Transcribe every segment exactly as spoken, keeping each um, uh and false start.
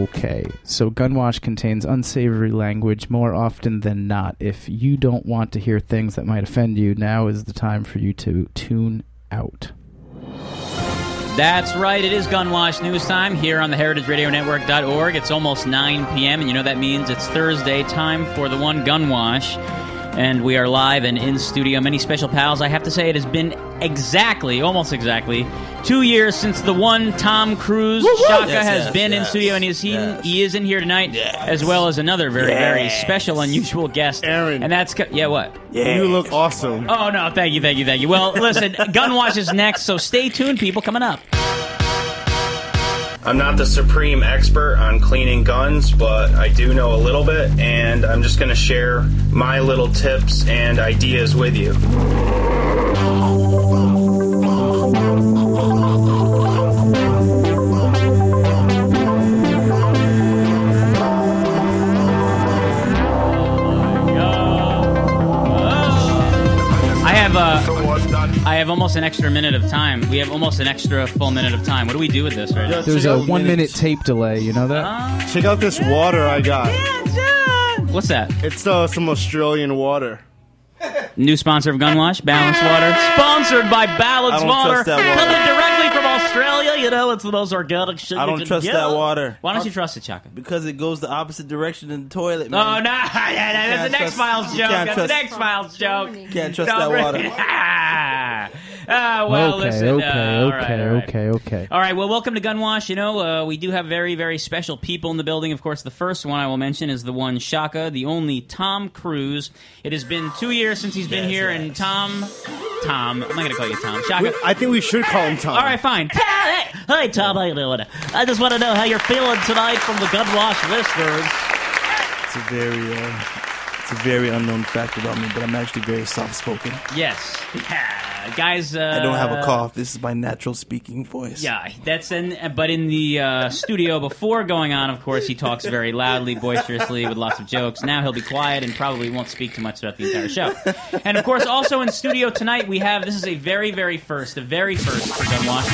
Okay, so Gunwash contains unsavory language more often than not. If you don't want to hear things that might offend you, now is the time for you to tune out. That's right, it is Gunwash News Time here on the heritage radio network dot org. It's almost nine p.m., and you know that means it's Thursday, time for the one Gunwash. And we are live and in studio. Many special pals. I have to say it has been exactly, almost exactly, two years since the one Tom Cruise Shaka yes, has yes, been yes, in studio, and he's, he, yes. he is in here tonight, yes. as well as another very, yes. very special, unusual guest. Aaron. And that's... Yeah, what? Yeah. You look awesome. Oh, no, thank you, thank you, thank you. Well, listen, Gunwash is next, so stay tuned, people, coming up. I'm not the supreme expert on cleaning guns, but I do know a little bit, and I'm just going to share my little tips and ideas with you. I have a... I have almost an extra minute of time. We have almost an extra full minute of time. What do we do with this right now? There's a one-minute tape delay, you know that? Uh, Check out this water I got. What's that? It's uh, some Australian water. New sponsor of Gunwash, Balanced Water. Sponsored by Balanced I don't Water. trust that water. Coming directly from Australia. You know, it's the most organic shit I you don't can trust get. that water. Why don't you trust it, Chaka? Because it goes the opposite direction in the toilet, Oh, man. no. That's can't the next trust- Files you joke. can't That's the trust- next Files joke. Can't trust Don't that bring- water. Ah, well, okay, listen. okay, uh, all right, okay, all right. okay, okay. All right, well, welcome to Gunwash. You know, uh, we do have very, very special people in the building. Of course, the first one I will mention is the one Shaka, the only Tom Cruise. It has been two years since he's been Yes, here, yes. and Tom... Tom, I'm not going to call you Tom. Shaka. We- I think we should call him Tom. All right, fine. Hey, hey, Tom, how you doing? I just want to know how you're feeling tonight from the Gunwash listeners. It's a very, uh, it's a very unknown fact about me, but I'm actually very soft-spoken. Yes. Yeah. Guys, uh, I don't have a cough. This is my natural speaking voice. Yeah, that's in. But in the uh, studio before going on, of course, he talks very loudly, boisterously, with lots of jokes. Now he'll be quiet and probably won't speak too much throughout the entire show. And of course, also in studio tonight, we have. This is a very, very first, a very first for Gunwash.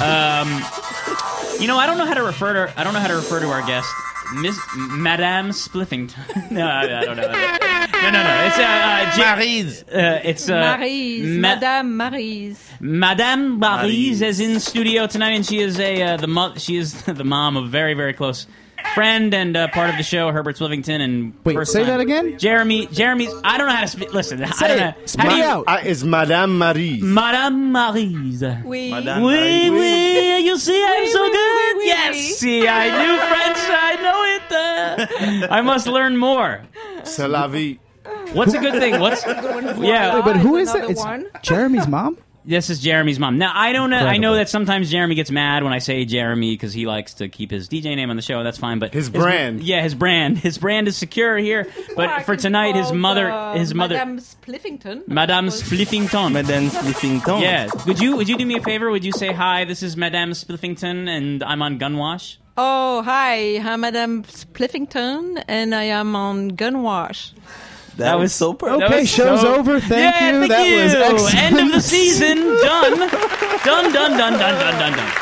Um, you know, I don't know how to refer to. I don't know how to refer to our guest, Miss Madame Spliffington. no, I, I don't know. No, no, no. It's uh, uh, J- Maryse. Uh, it's uh, Maryse, Ma- Madame Maryse. Madame Maryse Maryse. is in studio tonight, and she is a uh, the mo- she is the mom of a very, very close friend and uh, part of the show, Herbert Spliffington. And Wait, first say time- that again? Jeremy. Jeremy's. I don't know how to speak. Listen, I Say don't it. know. Speak How do you? out. I, it's Madame Marie. Madame Maryse. Oui. Madame Oui, Maryse. oui, you see, I'm Oui, so oui, good. oui, oui, yes, oui. see, I knew French. I know it. Uh, I must learn more. C'est la vie. What's a good thing? What's yeah? Wait, but who is Another it? It's one. Jeremy's mom? This is Jeremy's mom. Now, I don't know. I know Incredible. that sometimes Jeremy gets mad when I say Jeremy because he likes to keep his D J name on the show. That's fine, but His brand. yeah, his brand, his brand is secure here. But I for can tonight, his call mother, the his mother, Madame Spliffington. Madame Spliffington. Madame Spliffington. Yeah. Would you would you do me a favor? Would you say hi? This is Madame Spliffington, and I'm on Gunwash. Oh, hi. I'm Madame Spliffington, and I am on Gunwash. That, That was was- so perfect. That Okay, was show's so- over. Thank yeah, you. Thank That you. was excellent. End of the season. Done. Done. Done. Done. Done. Done. Done. Done.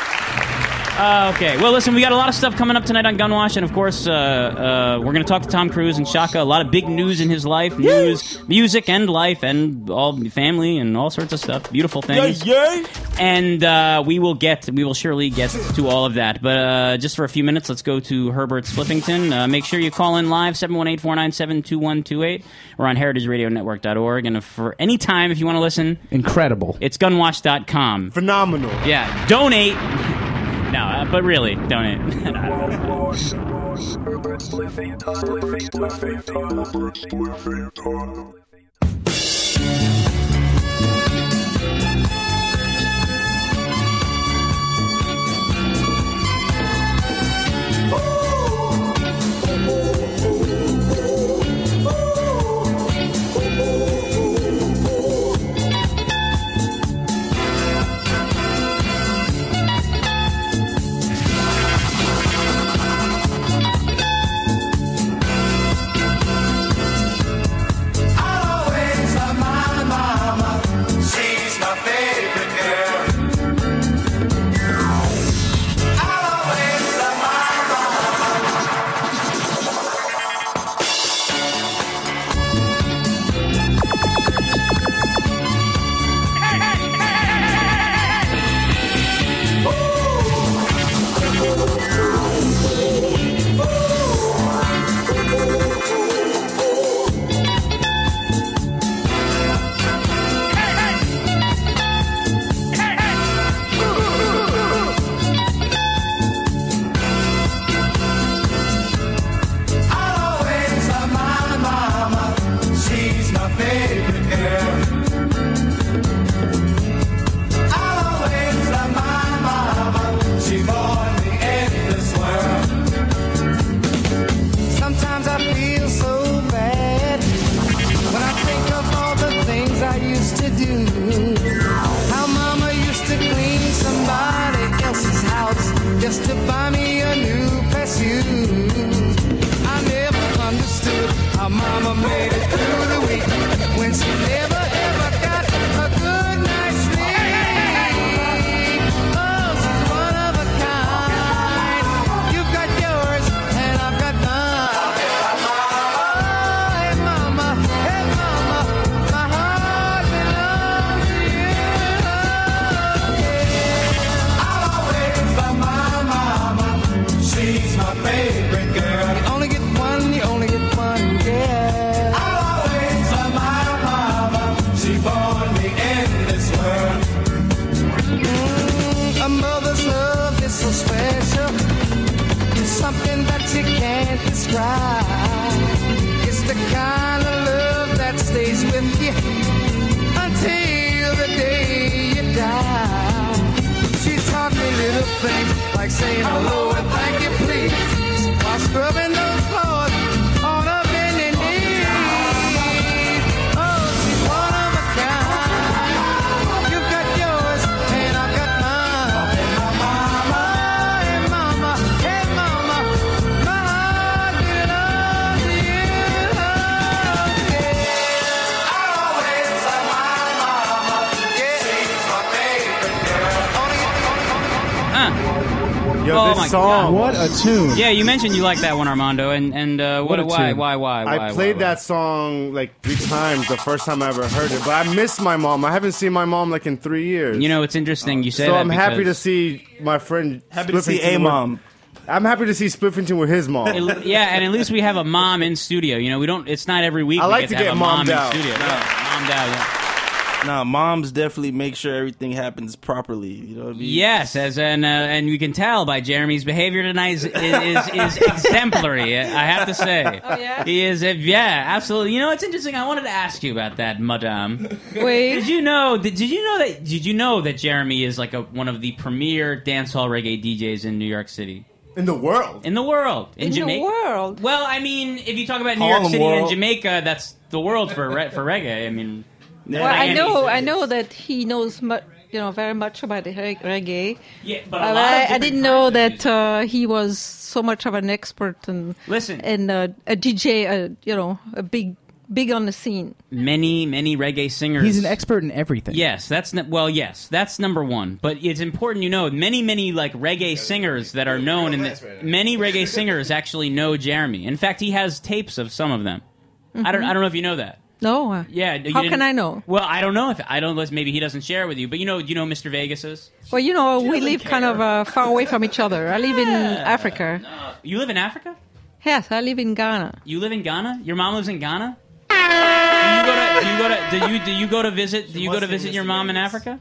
Uh, okay, well, listen, we got a lot of stuff coming up tonight on Gunwash, and of course, uh, uh, we're going to talk to Tom Cruise and Shaka. A lot of big news in his life, news, music, and life, and all family, and all sorts of stuff. Beautiful things. Yay! And uh, we will get, we will surely get to all of that. But uh, just for a few minutes, let's go to Herbert Spliffington. Uh, make sure you call in live, seven one eight, four nine seven, two one two eight. We're on heritage radio network dot org. And if for any time, if you want to listen, Incredible. it's gunwash dot com. Phenomenal. Yeah, donate. No, uh, but really, donate. Always love my mama. She's my favorite. my favorite girl. You only get one, you only get one, yeah. I'll always love my mama. She born me in this world. Mm, a mother's love is so special. It's something that you can't describe. It's the kind of love that stays with you until the day you die. She taught me little things like saying hello and thank you, please, while scrubbing those floors on a bending knee. Oh, she's one of a kind. You got yours and I got mine. Hey, mama, hey, mama, my heart belongs to you. Yeah, I always love my mama. Yeah, she's my favorite girl. Only, only, only, only. Uh. Yo, Oh this my song. What a tune. Yeah, you mentioned you like that one, Armando, and and uh, what? What a Why? tune. Why? Why? Why? I played why, that song like three times the first time I ever heard it, but I miss my mom. I haven't seen my mom like in three years. You know, it's interesting you say so that. I'm happy to because see my friend. Happy to see Spliffington a with- mom. I'm happy to see Spliffington with his mom. It- yeah, and at least we have a mom in studio. You know, we don't. It's not every week. I we like get to to get have a mom mommed in out. studio. Yeah, mommed out. Yeah. Nah, moms definitely make sure everything happens properly. You know what I mean? Yes, as and uh, and you can tell by Jeremy's behavior tonight is is, is exemplary. I have to say. Oh, yeah? He is. A, yeah, absolutely. You know, it's interesting. I wanted to ask you about that, Madame. Did Wait. you know? Did, did you know that? Did you know that Jeremy is like a, one of the premier dancehall reggae D Js in New York City, In the world. in the world, in, In Jamaica? the world. Well, I mean, if you talk about New Harlem York City and world. Jamaica, that's the world for re- for reggae. I mean, Well, I Miami know, is- I know that he knows, mu- you know, very much about the reg- reggae. yeah, but a But lot of I, I different didn't know kinds of that music. uh, he was so much of an expert and Listen. and uh, a D J, uh, you know, a big, big on the scene. many, many reggae singers. He's an expert in everything. Yes, that's n- well, yes, that's number one. But it's important you know many, many like reggae singers that are known, and many reggae singers actually know Jeremy. In fact, he has tapes of some of them. I don't, I don't know if you know that. No, uh, Yeah, you how didn't- can I know? Well, I don't know if I don't. Maybe he doesn't share with you. But you know, you know, Mister Vegas is. Well, you know, we live kind of uh, far away from each other. I live in Africa. You live in Africa? Yes, I live in Ghana. You live in Ghana? Your mom lives in Ghana? Do you go to? Do you go to? Do you do you go to visit? Do you go to visit your mom in Africa?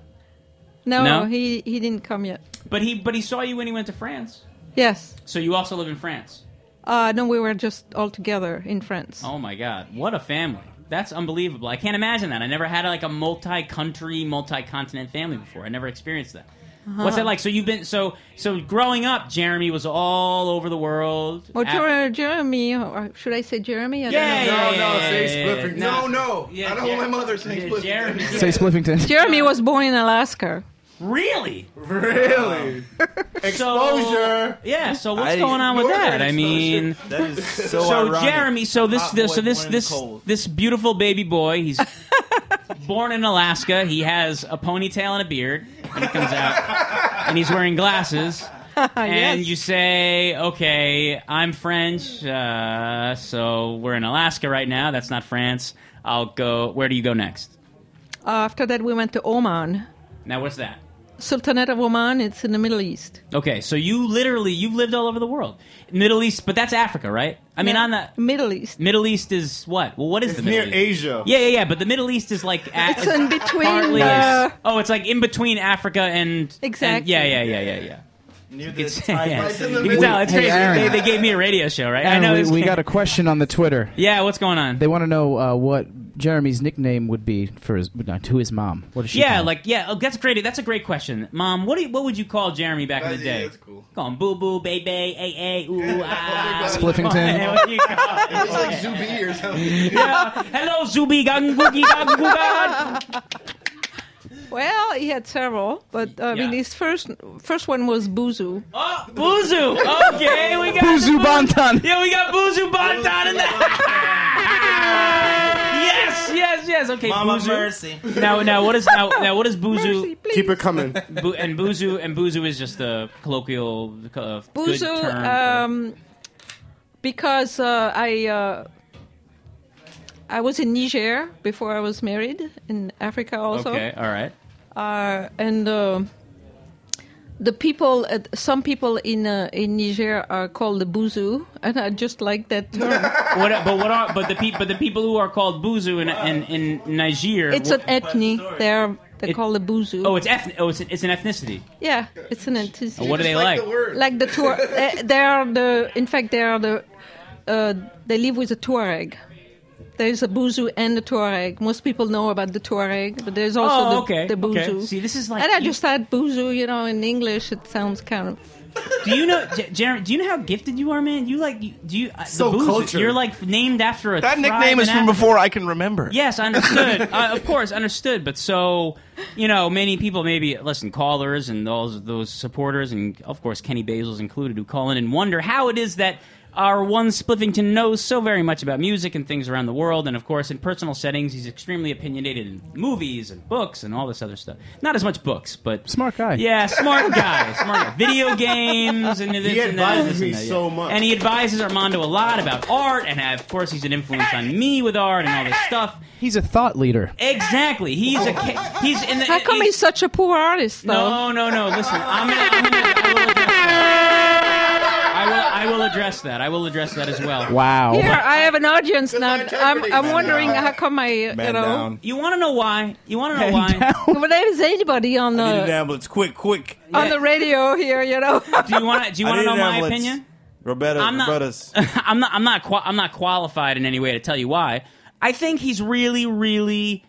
No, No? he he didn't come yet. But he but he saw you when he went to France. Yes. So you also live in France. Uh, no, we were just all together in France. Oh my God, what a family! That's unbelievable. I can't imagine that. I never had like a multi-country, multi-continent family before. I never experienced that. Uh-huh. What's that like? So you've been so so growing up. Jeremy was all over the world. Well, Af- Jer- Jeremy, or should I say Jeremy? I yeah, don't know. yeah, No, yeah, no, yeah, say yeah, yeah, Spliffington. yeah. No, no. Yeah, I don't Jer- want my mother saying yeah, Spliffington. Jeremy. Say Spliffington. Jeremy was born in Alaska. Really? Really? Exposure. Yeah. So what's I- going on with Northern that? I mean. That is so, So ironic. Jeremy, so this, Hot this boy so this born in the this cold. this beautiful baby boy, he's born in Alaska. He has a ponytail and a beard when he comes out, and he's wearing glasses. And Yes. you say, "Okay, I'm French, uh, so we're in Alaska right now. That's not France. I'll go. Where do you go next? Uh, after that, we went to Oman. Now, what's that? Sultanate of Oman, it's in the Middle East. Okay, so you literally you've lived all over the world, Middle East, but that's Africa, right? I mean, Yeah. on the Middle East. Middle East is what? Well, what is It's the Middle near East? Asia. Yeah, yeah, yeah. But the Middle East is like a- It's in between, partly- uh, oh, it's like in between Africa and Exactly. and- yeah, yeah, yeah, yeah, yeah. Near the It's- Thai yeah. Right in the You can tell it's Hey, crazy. Aaron. They, they gave me a radio show, right? I Aaron, know. we, it's- we got a question on the Twitter. Yeah, what's going on? They want to know uh, what Jeremy's nickname would be for his no, to his mom. What does she? Yeah, call him? like yeah, oh, that's great. That's a great question, Mom. What do you, what would you call Jeremy back in the That's- day? yeah, that's cool. Call him boo boo, baby, a a ooh ah. Spliffington. What do you call him? It's like Zubi or something. Yeah. Hello, Zubi Gang Googie Gang Googan. Well, he had several, but uh, I mean, Yeah. his first first one was Buzu. Oh, Buzu. Okay, we got Buzu Bantan. Yeah, we got Buzu Bantan in there. Yes, yes, yes. Okay, Mama Buzu. mercy. Now, now, what is now? Now, what is Mercy, Buzu? please. Keep it coming. Bu- and Buzu and Buzu is just a colloquial uh, good Buzu, term. for- um, because uh, I uh, I was in Niger before I was married, in Africa also. okay, all right. Uh, and uh, the people, uh, some people in uh, in Niger are called the Bouzou, and I just like that term. What, but what are but the people but the people who are called Bouzou in in, in Niger? It's an ethnic. They're they're It- called the Bouzou. Oh, it's ethnic. Oh, it's, it's an ethnicity. Yeah, it's an ethnicity. What do they like? Like the Tuareg. uh, they are the. In fact, they are the. Uh, they live with the Tuareg. There's a Bouzou and the Tuareg. Most people know about the Tuareg, but there's also Oh, the, okay, the Bouzou. okay. See, this is like and I you- just had Bouzou. You know, in English, it sounds kind of. Do you know, J- Jeremy? Do you know how gifted you are, man? You like you, do you uh, So the Boozou, cultured. You're like named after a That tribe nickname is in from Africa. before I can remember. Yes, I understood. uh, of course, understood. But so, you know, many people maybe listen, callers and those those supporters, and of course Kenny Basil's included, who call in and wonder how it is that our one Spliffington knows so very much about music and things around the world, and of course in personal settings he's extremely opinionated in movies and books and all this other stuff. Not as much books, but Smart guy. Yeah, smart guy, smart guy. Video games and this He and that. advises this and me that, yeah. so much. And he advises Armando a lot about art, and uh, of course he's an influence on me with art and all this stuff. He's a thought leader. Exactly. He's a ca- he's in the. How come he's such a poor artist, though? No, no, no. Listen, I'm gonna. I'm gonna I will address that. I will. I will address that. I will address that as well. Wow. Here, I have an audience now. my I'm, integrity. I'm Man wondering down. how come I, you Man know. down. You want to know why? You want to know Man why? down. But there is anybody on I need an the ambulance. Quick, quick. on the radio here, you know. Do you want to? Do you I want to need know an my ambulance. opinion? Roberta, I'm not. Roberta's. I'm not. I'm not. Qua- I'm not qualified in any way to tell you why. I think he's really, really.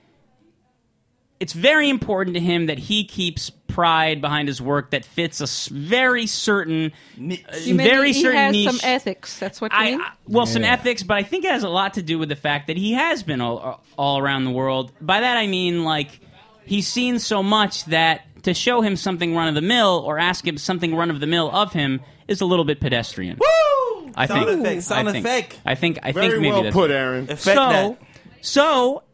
It's very important to him that he keeps pride behind his work that fits a s- very certain, uh, You mean very he certain has niche. some ethics. That's what you I, mean. I well, some Yeah. ethics, but I think it has a lot to do with the fact that he has been all, all around the world. By that I mean, like, he's seen so much that to show him something run of the mill or ask him something run of the mill of him is a little bit pedestrian. Woo! I Sound think. effect, sound I think, effect. I think. I Very think maybe well that's put, Aaron. Effect so. that. So,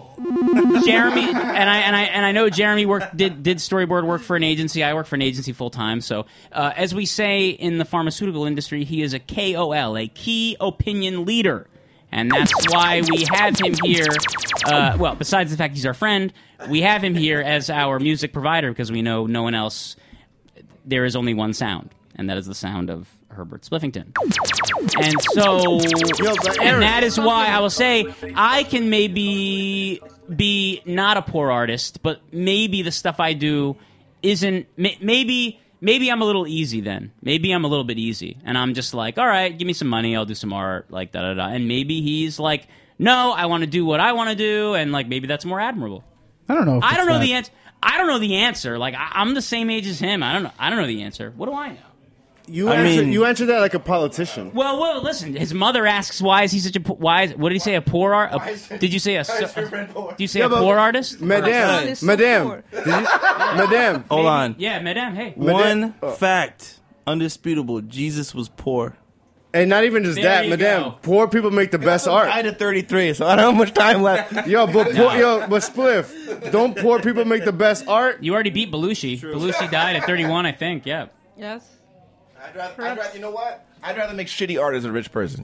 Jeremy and I and I and I know Jeremy worked did did storyboard work for an agency. I work for an agency full time. So, uh, as we say in the pharmaceutical industry, he is a K O L, a key opinion leader, and that's why we have him here. Uh, well, besides the fact he's our friend, we have him here as our music provider because we know no one else. There is only one sound, and that is the sound of Herbert Spliffington. And so, Yo, but Aaron- and that is why I will say I can maybe be not a poor artist, but maybe the stuff I do isn't. may- Maybe maybe I'm a little easy then. Maybe I'm a little bit easy, and I'm just like, all right, give me some money, I'll do some art, like da da da. And maybe he's like, no, I want to do what I want to do, and like maybe that's more admirable. I don't know. If I it's don't know that. the answer. I don't know the answer. Like I, I'm the same age as him. I don't know. I don't know the answer. What do I know? You I answered, mean- you answered that like a politician. Well, well, listen. His mother asks, "Why is he such a po- why? Is, what did he say? A poor art? A, did you say a? Did you say Yeah, a but- poor artist? Madame, is so Madame, poor. did you, Madame. Hold Maybe- on. Yeah, Madame. Hey, One fact, undisputable: Jesus was poor. And not even just There that, you Madame. go. Poor people make the best art. I at thirty-three, so I don't have much time left. Yo, but poor, yo, but Spliff, don't poor people make the best art? you already beat Belushi. Belushi died at thirty-one, I think. Yeah. Yes. I'd rather, I'd rather, you know what? I'd rather make shitty art as a rich person.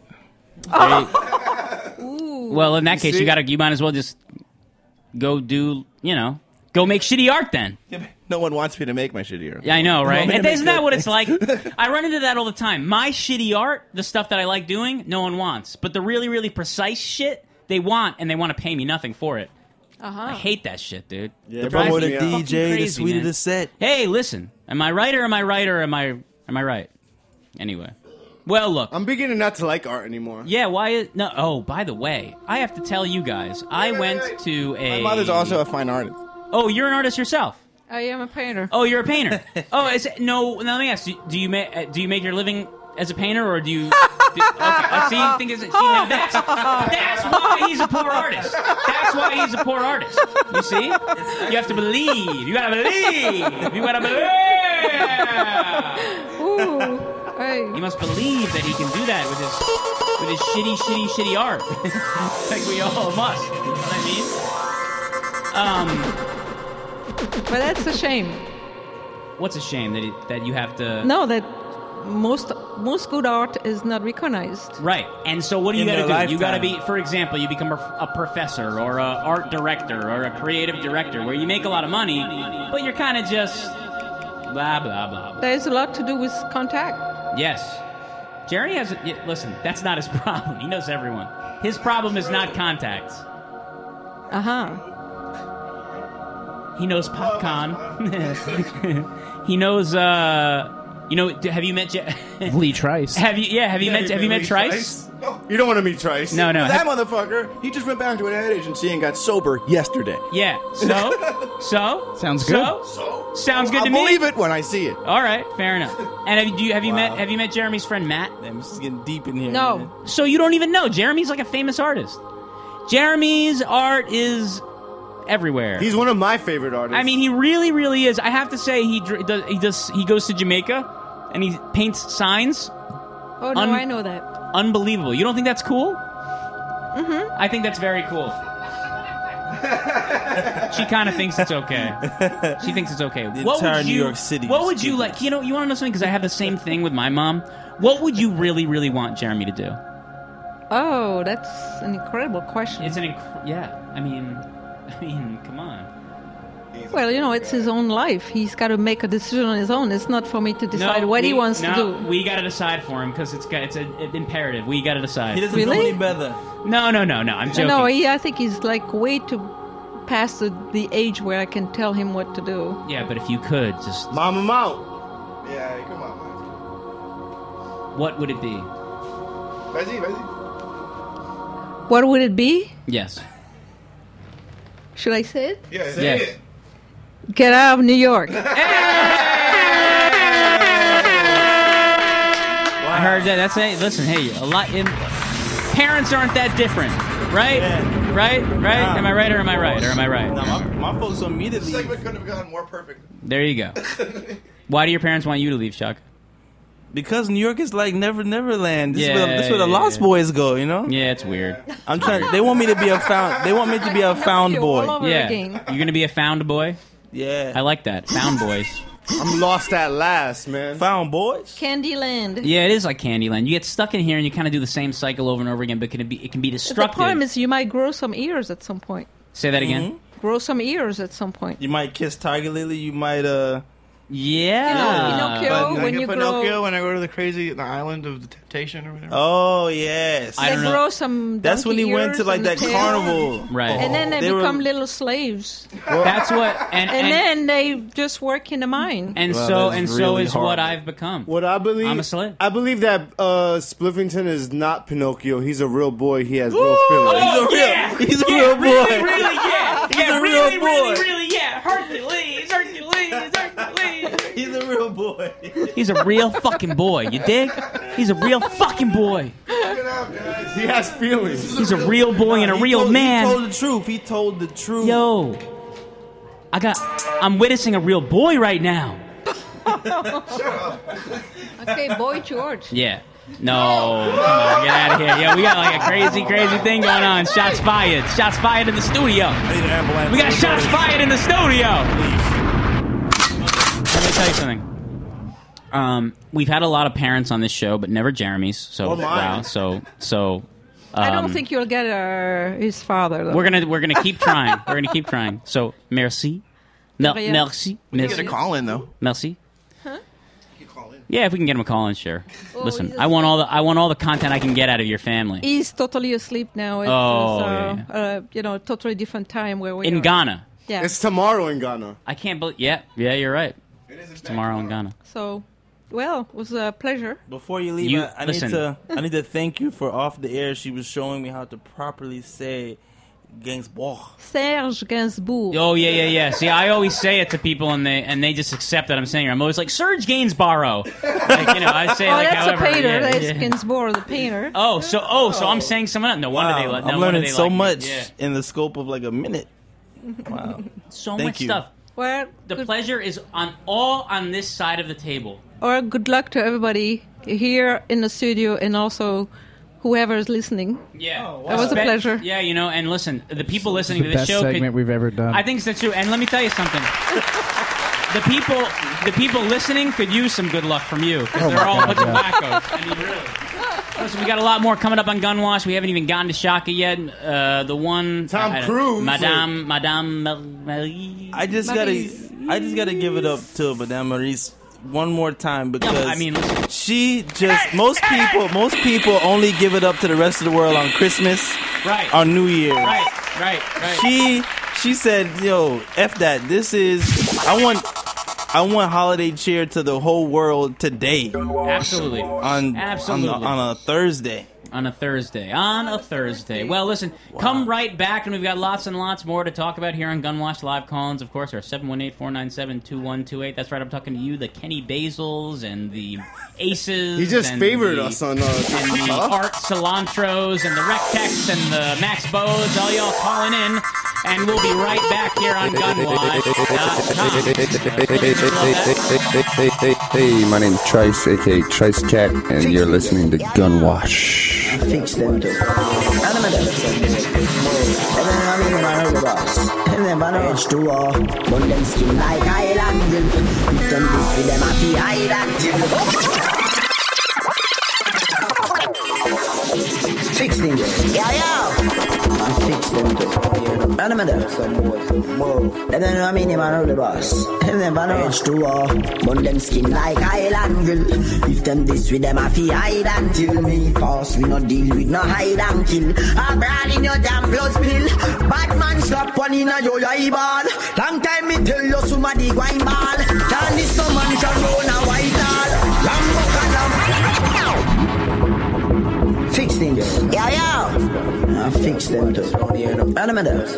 Well, in that case, see? you gotta. You might as well just go do. You know, go make shitty art then. No one wants me to make my shitty art. Yeah, I know, right? want me to And make isn't that good what it's like? I run into that all the time. My shitty art, the stuff that I like doing, no one wants. But the really, really precise shit, they want, and they want to pay me nothing for it. Uh-huh. I hate that shit, dude. Yeah, It drives Promote me a fucking D J, the crazy, sweeter man. the set. Hey, listen. Am I right or am I right or am I am I right? Anyway. Well, look. I'm beginning not to like art anymore. Yeah, why is no? Oh, by the way, I have to tell you guys. I went to a. My mother's also a fine artist. Oh, you're an artist yourself. I am a painter. Oh, you're a painter. Oh, is it, no. Now let me ask: Do, do you make do you make your living as a painter, or do you? Do, okay, I see. You think it's, see now that's that's why he's a poor artist. That's why he's a poor artist. You see? You have to believe. You gotta believe. You gotta believe. Ooh. Hey. You must believe that he can do that with his with his shitty, shitty, shitty art. Like we all must. You know what I mean? Um, But that's a shame. what's a shame that he, that you have to. No, that most most good art is not recognized. Right, and so what do you In got to do? their You got to be, lifetime. for example, you become a, a professor or a art director or a creative director, where you make a lot of money, but you're kind of just Blah, blah, blah, blah. There's a lot to do with contact. Yes. Jeremy has... A, yeah, listen, that's not his problem. He knows everyone. His problem is not contacts. Uh-huh. He knows PopCon. He knows, uh... You know, have you met... Je- Lee Trice. Have you... Yeah, have you Yeah, met... you Have you met met Lee Trice? Trice? You don't want to meet Trice. No, no. That have- motherfucker, he just went back to an ad agency and got sober yesterday. yeah. So? So? Sounds good. So? Sounds good I'll to me. believe it when I see it. All right, fair enough. And have you, do you, have you met have you met Jeremy's friend Matt? I'm just getting deep in here. No. man. So you don't even know. Jeremy's like a famous artist. Jeremy's art is everywhere. He's one of my favorite artists. I mean, he really, really is. I have to say, he dr- does. He does. He goes to Jamaica, and he paints signs. Oh, no, Un- I know that. Unbelievable. You don't think that's cool? Mm-hmm. I think that's very cool. She kind of thinks it's okay. She thinks it's okay. The What entire would New you, York City What is would you ridiculous. like? You know, you want to know something? Because I have the same thing with my mom. What would you really, really want Jeremy to do? Oh, that's an incredible question. It's an inc- yeah. I mean, I mean, come on. Well, you know, it's his own life. He's got to make a decision on his own. It's not for me to decide No, what he we- wants no, to do. We got to decide for him because it's got, it's a, an imperative. We got to decide. He doesn't Really? know any better. No, no, no, no. I'm joking. No, he, I think he's like way too past the, the age where I can tell him what to do. Yeah, but if you could, just Mom him out. Yeah, come on. what would it be? Vas-y, vas-y. What would it be? Yes. Should I say it? Yeah, say Yeah. it. Get out of New York. I heard that. That's a listen. Hey, a lot. In, parents aren't that different, right? Yeah. Right? Right? Nah. Am I right or am I right or am I right? No, my, my folks want me to This leave. segment couldn't have gotten more perfect. There you go. Why do your parents want you to leave, Chuck? Because New York is like Never Neverland. This Yeah, is where, this is where the yeah, Lost yeah. Boys go, you know? Yeah, it's weird. I'm trying. They want me to be a found. They want me to be a found You boy. all over Yeah. again. You're gonna be a found boy. Yeah. I like that. Found boys. I'm lost at last, man. Found boys. Candyland. Yeah, it is like Candyland. You get stuck in here and you kind of do the same cycle over and over again, but it can be it can be The destructive. problem is you might grow some ears at some point. Say that again. Grow some ears at some point. You might kiss Tiger Lily. You might uh. Yeah. Pinocchio, But when I get you Pinocchio grow, when I go to the crazy the island of the temptation or whatever. Oh yes. I they don't know. grow some. That's when he donkey went to ears like and that a tail. carnival. Right. And then they, They were- become little slaves. That's what and And, and, then they just work in the mine. and Well, so that's and so really is hard. what I've become. What I believe, I'm a slave. I believe that uh, Spliffington is not Pinocchio. He's a real boy. He has real feelings. He's a real. yeah. He's a Yeah, real really, boy. really, yeah. He's yeah, a really, real really, boy. really, yeah. Hercules, Hercules, Hercules. He's a real boy. He's a real fucking boy. You dig? He's a real fucking boy. Get out, guys. He has feelings. He's a real boy and a He real told, man. He told the truth. He told the truth. Yo, I got. I'm witnessing a real boy right now. Okay, Boy George. Yeah. No, come on, get out of here. Yo, we got like a crazy, crazy thing going on. Shots fired. Shots fired in the studio. I need an ambulance. We got shots fired in the studio. Let me tell you something. Um, we've had a lot of parents on this show, but never Jeremy's. So Or mine. wow. So so. Um, I don't think you'll get uh, his father. Though. we're gonna we're gonna keep trying. We're gonna keep trying. So merci, Mer- Rien. merci, You get a merci, call in though. merci. You call in. Yeah, if we can get him a call in, sure. Oh, Listen, he's I want all the I want all the content I can get out of your family. He's totally asleep now. It's, Oh, uh, yeah. uh, you know, totally different time where we In are. Ghana, Yeah. It's tomorrow in Ghana. I can't believe. Yeah, yeah, you're right. It is It's tomorrow in Ghana. So, well, it was a pleasure. Before you leave, You- I, I listen. need to. I need to thank you for off the air. She was showing me how to properly say Gainsbourg. Serge Gainsbourg. Oh yeah, yeah, yeah. See, I always say it to people, and they and they just accept that I'm saying it. I'm always like Serge Gainsborough. Like, you know, I say it Oh, like that's however. a painter. yeah, That's yeah. Gainsbourg, the painer. Oh, so oh, so I'm saying someone else. No wonder they. Wow, li- No I'm wonder learning they so like me. much Yeah. in the scope of like a minute. Wow. So Thank much you. stuff. Well, The good, pleasure is on all on this side of the table. or good luck to everybody here in the studio and also whoever is listening. Yeah, That was a Spe- pleasure. Yeah, you know, and listen, the people listening The to this best show segment could, we've ever done. I think it's true. And let me tell you something. The people, the people listening could use some good luck from you because they're all a bunch of wackos. I mean, really. Listen, we got a lot more coming up on Gunwash. We haven't even gotten to Shaka yet. Uh, the one Tom I- I- Cruise. Madame, Madame Mar- Marie. I just Mary's. gotta. I just gotta give it up to Madame Maurice one more time because No, I mean, listen. she just most people most people only give it up to the rest of the world on Christmas, Right. on New Year's. Right, right, right. She she said, "Yo, F that. This is I want I want holiday cheer to the whole world today Absolutely. on Absolutely. on, the, on a Thursday." On a Thursday. On a Thursday. Well, listen, come right back, and we've got lots and lots more to talk about here on Gunwash. Live call-ins, of course, are seven one eight, four nine seven, two one two eight. That's right, I'm talking to you, the Kenny Bazels and the Aces. He just and favored the, us on uh, And the TikTok. Art Cilantros and the Rectex and the Max Bodes, all y'all calling in. And we'll be right back here on Gunwash dot com. Hey, hey, hey, hey, my name's Trice, aka Trice Cat, and you're listening to Gunwash. Fix them too. And I'm a dance. And then I'm in my own boss. And then I'm edge to war. Burn them skin like Island Grill. If them this with them, I feel Island Grill. Fix things. Yeah, yeah. I fix them too. And I'm a dance. And then I'm in my own boss. And then I'm edge to war. Burn them skin like Island Grill. If them this with them, I feel hide until me pass. We no deal with no hide and kill. I brand in your damn blood spill. Bad man slap one in a yo eyeball. Long time me tell you somebody wine ball. Can't this no man can run a white all. Lambo can fix things. Yeah, yeah. I fix them too. And I'm a dance.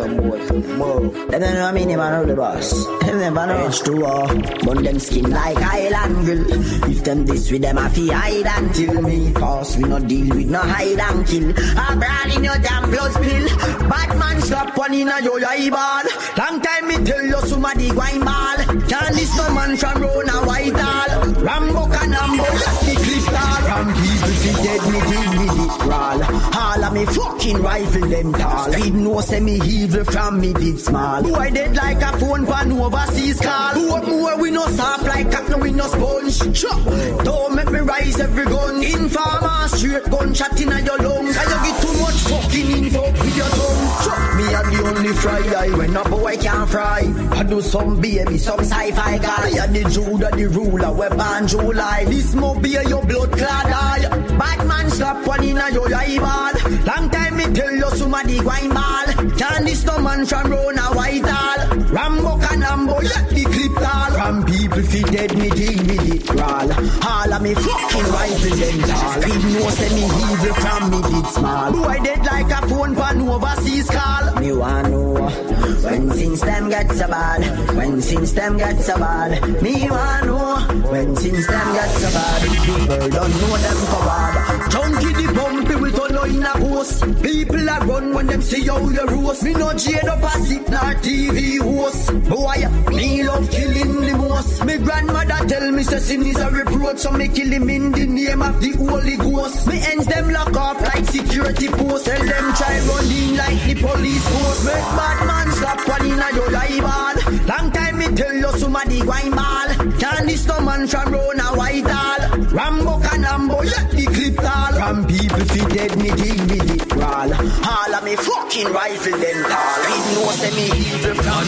And then I'm in my own boss. And then I'm edge to war. Burn them skin like Island Grill. If them this with them, I feel hide until me pass. We no deal with no hide and kill. I brand in your damn blood spill. Bad man slap one in a yo eyeball. Long time me tell you somebody wine ball. Can't this no man from run a white all. Rambo canambo, the clip tall. From people fi dead me dig me dick crawl. All of me fucking rifle them tall. Feed no semi evil from me did small. Boy dead like a phone pan overseas call. What more we no soft like cat no we no sponge. Chop. Don't make me rise every gun. Informer straight gunshot in your lungs. And you get too much fucking info with your tongue. Chop. Me are the only fry guy when a boy can't fry. I do some baby, some sci-fi guy. Me are the Judah, the ruler, we ban July. This mo be your blood clad eye. Bad man slap one in a your eyeball. Long time me tell you somebody wine ball. Can't this no man from run a white all. Rambo canambo, yeah, the clip tall. From people fi dead me dig me dick crawl. All of me fucking rifle them tall. Feed no semi evil from me did small. Boy dead like a phone pan overseas call. Me want know when since them get so bad. When since them get so bad. Me want know when since them get so bad. People don't know them covered. Junkie the bumpy with all in a post. People are run when them see how you roast. Me no jade up a sit nor T V host. Boy, me love killing the most. Me grandmother tell me say sin is a reproach. So me kill him in the name of the Holy Ghost. Me ends them lock off like security post. Tell them try run in like the police force. Make bad man slap one in a your eyeball. Long time me tell you somebody wine ball. Can't this no man from run a white all. Rambo canambo, yeah, the clip tall. From people fi dead me dig me dick crawl. All of me fucking rifle them tall. Feed no semi evil from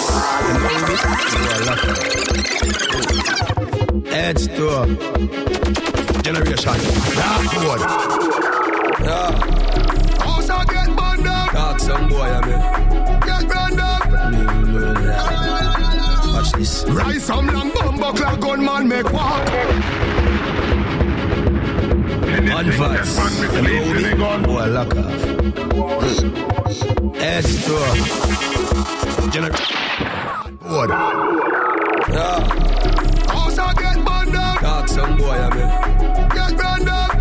Edge to generation. Dark board. Yeah. House I get burned up. Dark some boy, I mean. Get burned up. Watch this. Rise some lamb bumbo clock gunman make walk. Advice. Boy, lock off. Edge to generation. Board. Yeah. House I get burned up. Dark some boy, I mean. Get burned up.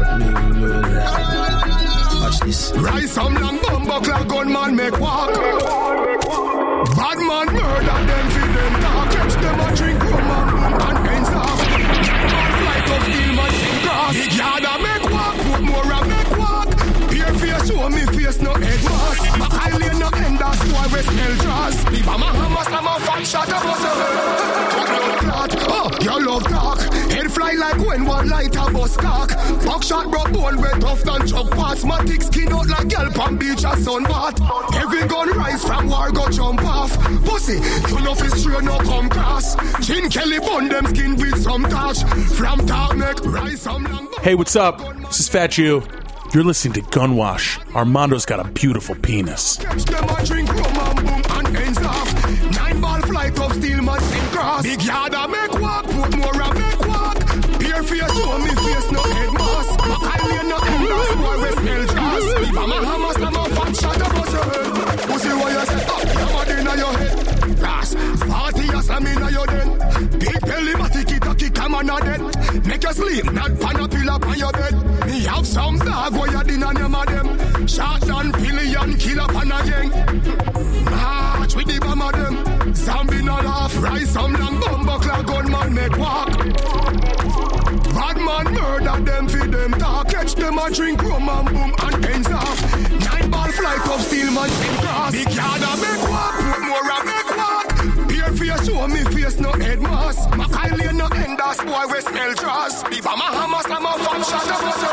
Watch this. Rise some lamb bumbo clock gunman make walk. Bad man murder them feed them talk. Catch them a drink rum and and pens off. Man flight of steel man sing cross. Big yard a make walk, put more a make walk. Bare face show me face no head mask. But I lay no end that's why we smell draws. Leave a man hammer slam a fat shot a bust a head. Oh, you love talk. Head flat. fly like when one light a bus cock. Buckshot broke bone way tough than chuck parts. Matic skin out like girl from beach or sunbath. Every gun rise from war go jump off. Pussy, you know fi straight no come cross. Chin Kelly bun them skin with some touch. From top neck rise some long. Hey, what's up? This is Fat Jew. You're listening to Gunwash. Armando's got a beautiful penis. Catch them a drink rum and boom and ends off. Nine ball flight of steel man sing cross. Big yard a make walk, put more a make walk. Beer face show me face no head mask. Macaulay no end us boy we smell trash. Leave a man hamas na my fat shot a bust your head. Pussy what you say? Up, your body na your head. Ras, forty years I'm in your den. Big belly matic it a kick a man a dead. Make you sleep, not pan a pillow on your bed. Me have some dog where you din and your madam. Shot down pillion, kill up and a gang. March with the bomb of them. Zombie not off, rise some long bumbo clock gunman make walk. Bad man murder them, feed them talk. Catch them a drink rum and boom and ends off. Nine ball flight of steel man sing cross. Big yard a make walk, put more a make walk. Beer face show me face no head mask. Macaulay no end us boy we smell trash. The bomb a hamas na my fat shot a bust.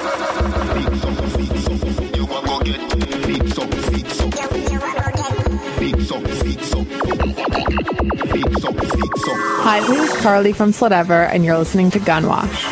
You a go get fix up, fix up. Fix up, fix up. Fix up, fix up. Hi, this is Carly from Slidever, and you're listening to Gunwash.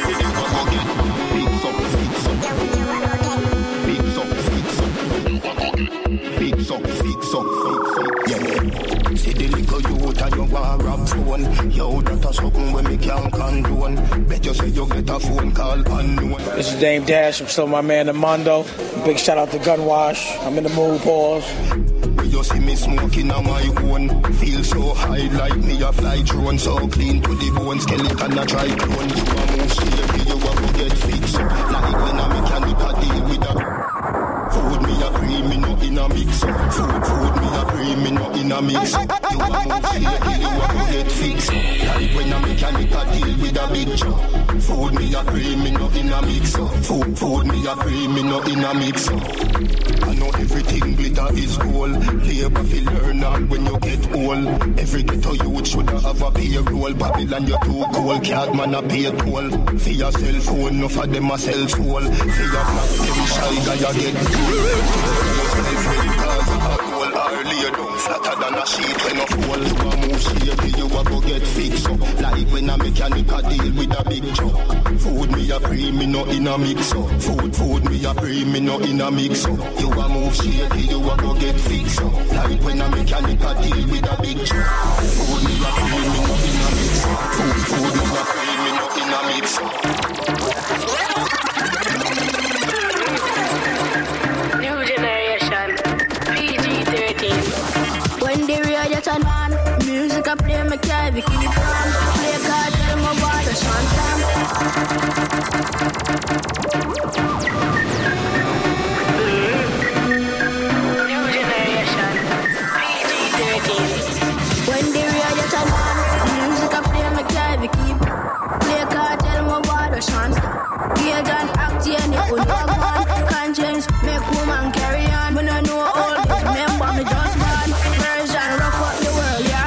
See the little youth and you want rap phone. Yo, that a something when me can't condone. Bet you say you get a phone call unknown. This is Dame Dash. I'm still my man Armando. Big shout out to Gunwash. I'm in the mood, pause. You see me smoking on my own. Feel so high like me a fly drone. So clean to the bone, skeleton a try clone. You a move shaky, you a go get fixed. Like when a mechanic a deal with a food me a cream, me no in a mix. Food, food me a cream, me no in a mix. You a move shaky, you a go get fixed. Like when a mechanic a deal with a big chop. Food me a cream, me no in a mix. Food, food me a cream, me no in a mix. I know everything glitter is gold. Labor fi learn all when you get old. Every ghetto youth should have a payroll. Babylon you too cold, card man a pay toll. For your cell phone, enough of them a cell soul. For your black them shy guy a get cool. Earlier down flatter than a sheet when you fall. You a move shaky, you a go get fixed up. Like when a mechanic a deal with a big truck. Food me a pre, me no in a mix up. Food, food me a pre, me no in a mix up. You a move shaky, you a go get fixed up. Like when a mechanic a deal with a big truck. Food me a pre, me no in a mix up. Food, food me a pre, me no in a mix up. New generation, P G thirteen. When the radio turn on, music I play me carry keep on. Play card, tell my boy the sun stamp. New generation, P G thirteen. When the radio turn on, music I play me carry keep. Play card, tell my boy the sun stamp. Yeah, done act here, you own your gun. Conscience, make woman carry on. When I know all this, remember me just born. Version rough up the world, yeah.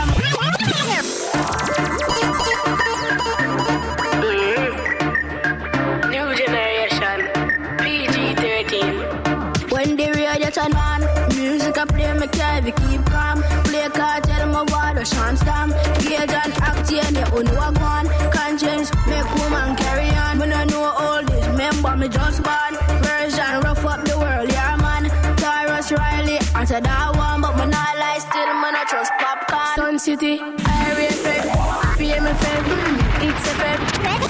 New generation, P G thirteen. When the radio turn on, music I play me carry keep calm. Play card, tell my boy the sun stamp. Yeah, done act here, you own your gun. Conscience, make woman carry on. When I know all this, remember me just born. Version rough up the world, yeah man. Tyrus Riley, answer that one, but me not lie still, man I trust popcorn. Sun City, Area F M, Fame F M, It's F M.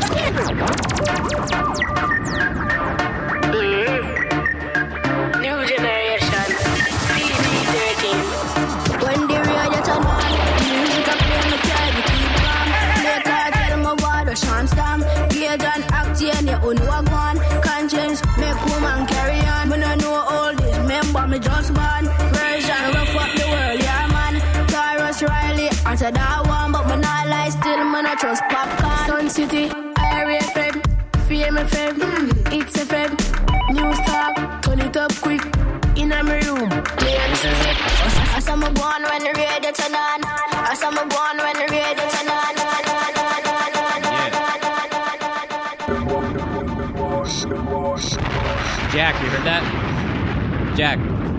New generation, P G thirteen. When the radio turn on, music I play me carry keep calm. Play card, tell my boy the sun stamp. Yeah, done act here, you own your gun. Conscience, make woman carry on. When I know all this, remember me just born. Version rough up the world, yeah man. Tyrus Riley, answer that one, but me not lie still, man I trust popcorn. Sun City, Area F M, Fame F M, It's F M. News talk, turn it up quick. In my room, yeah, this is it. I saw me born when the radio turn on. I saw me born when the radio turn on. Jack, you heard that? Jack.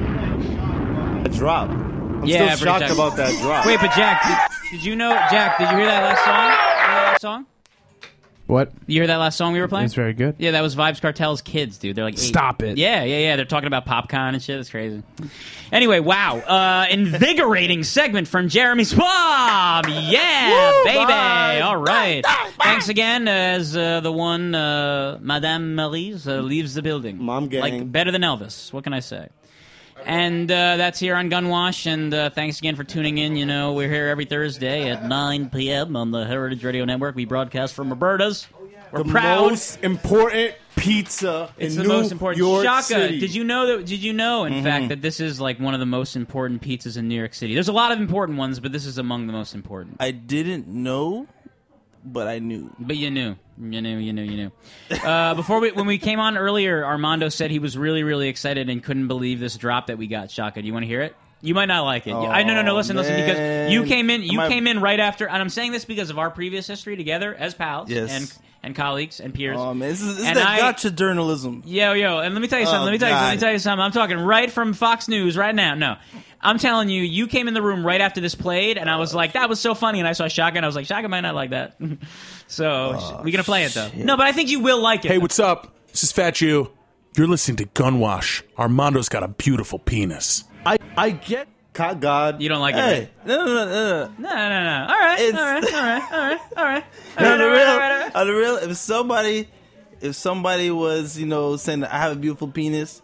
A drop. I'm yeah, still shocked Jack. about that drop. Wait, but Jack, did, did you know, Jack, did you hear that last song? Hear that last song? What? You hear that last song we were playing? It's very good. Yeah, that was Vibes Cartel's Kids, dude. They're like eight. Stop it. Yeah, yeah, yeah. They're talking about PopCon and shit. It's crazy. Anyway, wow. Uh, invigorating segment from Jeremy Swab. Yeah, Woo, baby. bye. All right. Bye, bye. Thanks again as uh, the one uh, Madame Maryse uh, leaves the building. Mom gang. Like, better than Elvis. What can I say? And uh, that's here on Gunwash, and uh, thanks again for tuning in. You know, we're here every Thursday at nine p.m. on the Heritage Radio Network. We broadcast from Roberta's. We're the proud. most important pizza It's in the New most important. York Shaka, City. did you know that? Did you know, in Mhm. fact, that this is like one of the most important pizzas in New York City? There's a lot of important ones, but this is among the most important. I didn't know, but I knew. But you knew, you knew, you knew, you knew. Uh, before we, when we came on earlier, Armando said he was really, really excited and couldn't believe this drop that we got. Shaka, do you want to hear it? You might not like it. Oh, I no no no. Listen listen because man. you came in you Am I- came in right after, and I'm saying this because of our previous history together as pals Yes. and and colleagues and peers. Oh man, this is, this is And that I- gotcha journalism. Yo, yo, and let me tell you something. Oh, let me tell you something. Let me God. tell you something. I'm talking right from Fox News right now. No, I'm telling you, you came in the room right after this played, and I was like, that was so funny. And I saw Shotgun. I was like, Shotgun might not like that. so Oh, we're gonna play it though. No, but I think you will like it. Hey, what's up? This is Fat Jew. You're listening to Gunwash. Armando's got a beautiful penis. I I get. God, God. You don't like Hey, it? no, no, no, no, no. No, no, no. All right, It's- all right, all right, all right, all right. No, All the right, real, all right, all right. on the real. If somebody, if somebody was, you know, saying I have a beautiful penis,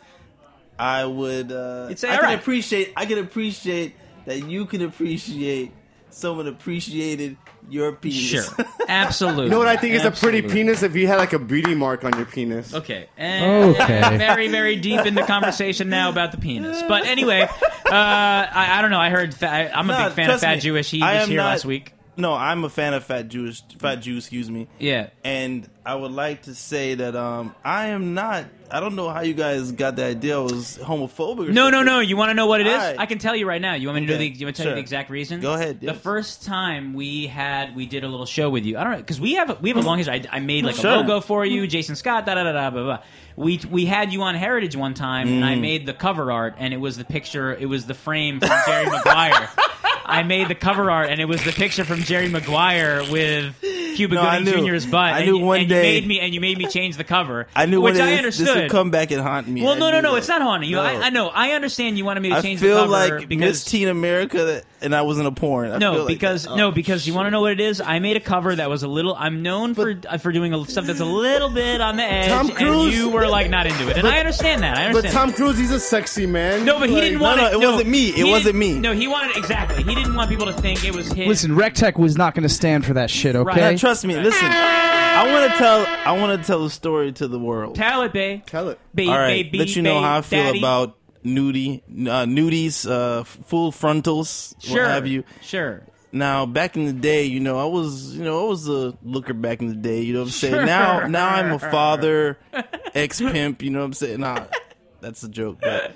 I would. Uh, You'd say, I all can right. appreciate. I can appreciate that you can appreciate someone appreciated your penis. Sure, absolutely. You know what I think is a pretty Absolutely. penis? If you had like a beauty mark on your penis. Okay. And Okay. Very, very deep in the conversation now about the penis. But anyway, uh, I, I don't know. I heard. Fa- I, I'm a Nah, big fan of trust Fat me, Jewish. He I was am here not- last week. No, I'm a fan of Fat Jewish, Fat Jew, excuse me. Yeah. And I would like to say that um, I am not. I don't know how you guys got the idea I was homophobic. Or No, no, something. no. You want to know what it is? Alright. I can tell you right now. You want me to do Okay, the? You want to tell you sure. the exact reason? Go ahead, The yes. first time we had, we did a little show with you. I don't know because we have a, we have a long history. I, I made like Sure. a logo for you, Jason Scott. Da da da da blah blah. We we had you on Heritage one time, and I Mm. made the cover art, and it was the picture. It was the frame from Jerry Maguire. I made the cover art, and it was the picture from Jerry Maguire with Cuba No, I Gooding knew. Junior's butt. I and knew you, one and day- you made me and you made me change the cover. I knew which when I this, understood. this would come back and haunt me. Well, I no, no, knew no. that. It's not haunting you. No. I, I know. I understand you wanted me to I change feel the cover like because Miss Teen America, that, and I was in a porn. I feel no, like because that. no, Oh, because you want to know what it is. I made a cover that was a little. I'm known for uh, for doing a, stuff that's a little bit on the edge, Tom and Cruise? you were like not into it, and But- I understand that. I But understand. Tom Cruise, he's a sexy man. no, but he Like- didn't want no, it. it wasn't me. It he wasn't didn't- me. No, he wanted exactly. He didn't want people to think it was him. Listen, Rectech was not going to stand for that shit, Right. okay? Now, trust me. Listen, I want to tell. I want to tell a story to the world. Tell it, babe. Tell it. Babe, All right, baby, let you know babe, how I feel daddy. about nudie, uh, nudies, uh, full frontals, Sure. what have you. Sure. Now, back in the day, you know, I was, you know, I was a looker back in the day. You know what I'm saying? Sure. Now, now I'm a father, ex pimp. You know what I'm saying? Nah, that's a joke. But,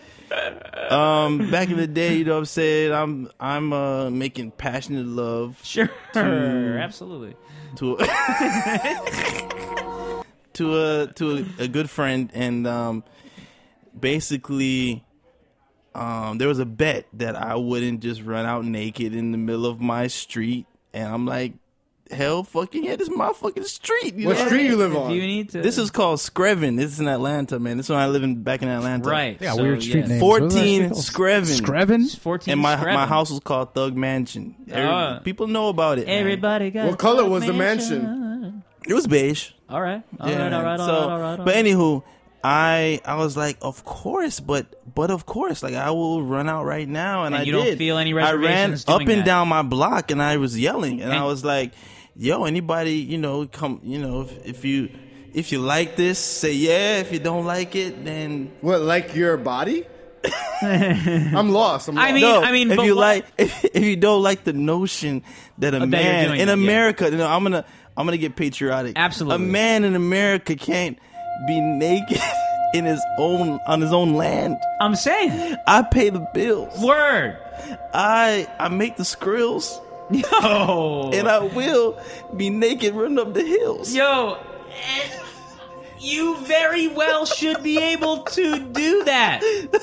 um, back in the day, you know what I'm saying? I'm, I'm uh, making passionate love. Sure. to- Absolutely. to a, to a to a, a good friend, and um, basically, um, there was a bet that I wouldn't just run out naked in the middle of my street, and I'm like, hell, fucking yeah, this is my fucking street. You What know? street you live If on? you need to. This is called Screven. This is in Atlanta, man. This is when I live in back in Atlanta. right. Yeah, so, weird street yes. names. What was that Fourteen street called? Screven. Screven? fourteen. And my Screven. my house was called Thug Mansion. Every- Ah. people know about it. man. Everybody got. What color a was the mansion? It was beige. All right. All Yeah, right. All right. All so, right. All right. All but right. anywho, I I was like, of course, but but of course, like I will run out right now, and, And I you don't did. feel any I ran reservations up doing and that. down my block, and I was yelling, and, I And- was like, yo, anybody, you know, come, you know, if, if you if you like this, say yeah. If you don't like it, then What, like your body? I'm lost. I'm lost. I mean, no. I mean, if but you what- like, if, if you don't like the notion that a That you're man doing in it, yeah. America, you know, I'm gonna I'm gonna get patriotic. Absolutely. a man in America can't be naked in his own on his own land. I'm saying. I pay the bills. Word. I I make the skrills, Yo. and I will be naked running up the hills. Yo. You very well should be able to do that.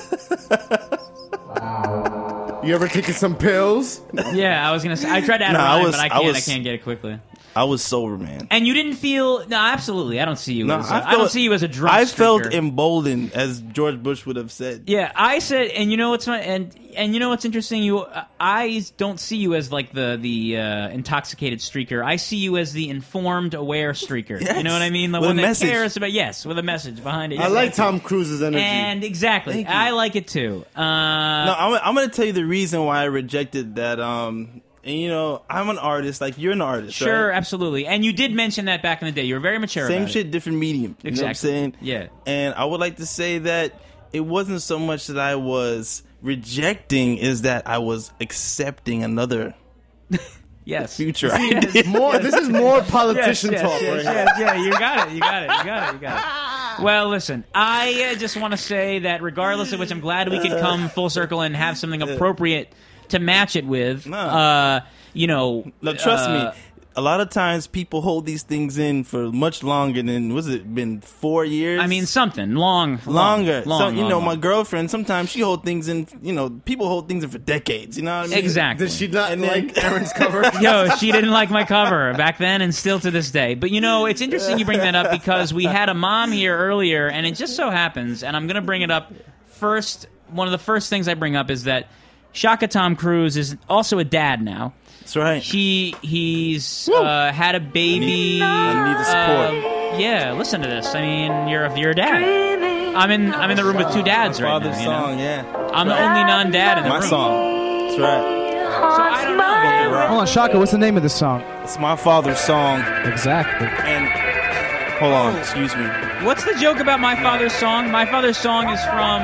You ever taken some pills? Yeah, I was gonna say. I tried to add No, a I rhyme, was- but I I can't. I, was- can't get it quickly. I was sober, man. And you didn't feel no, absolutely. I don't see you. No, as a, I, I, felt, don't see you as a drunk. I felt streaker. emboldened, as George Bush would have said. Yeah, I said, and you know what's fun, and and you know what's interesting. You, I don't see you as like the the uh, intoxicated streaker. I see you as the informed, aware streaker. Yes. You know what I mean? The With one a that message. cares about yes, with a message behind it. I like Tom Cruise's energy. And exactly, Thank you. I like it too. Uh, No, I'm, I'm going to tell you the reason why I rejected that. Um, and you know, I'm an artist. Like you're an artist, Sure, right? absolutely. And you did mention that back in the day. You were very mature. Same about shit, It. different medium. You know what I'm Exactly. saying? Yeah. And I would like to say that it wasn't so much that I was rejecting, is that I was accepting another Yes. future. Yes. More. This is more politician yes, talk. Yes, right yes, here. yes, yeah, you got it. You got it. You got it. You got it. Well, listen, I uh, just want to say that regardless of which, I'm glad we could come full circle and have something appropriate to match it with. No. Uh, you know, No, trust uh, me. A lot of times people hold these things in for much longer than, was it been four years? I mean, something long, longer. Long, so, long, you know, long, my long. girlfriend, sometimes she hold things in, you know, people hold things in for decades. You know what I mean? Exactly. Did she not And then- like Aaron's cover? Yo, she didn't like my cover back then and still to this day. But you know, it's interesting you bring that up because we had a mom here earlier, and it just so happens, and I'm going to bring it up first. One of the first things I bring up is that Shaka Tom Cruise is also a dad now. That's right. He he's uh, had a baby. I need the support. Uh, yeah, listen to this. I mean, you're a, you're a dad. I'm in I'm in the room with two dads My right father's now. You know? song, yeah. I'm the only non-dad in the My room. song. That's right. So I don't know. Hold on, Shaka, what's the name of this song? It's my father's song. Exactly. And hold on, excuse me. What's the joke about my father's song? My father's song is from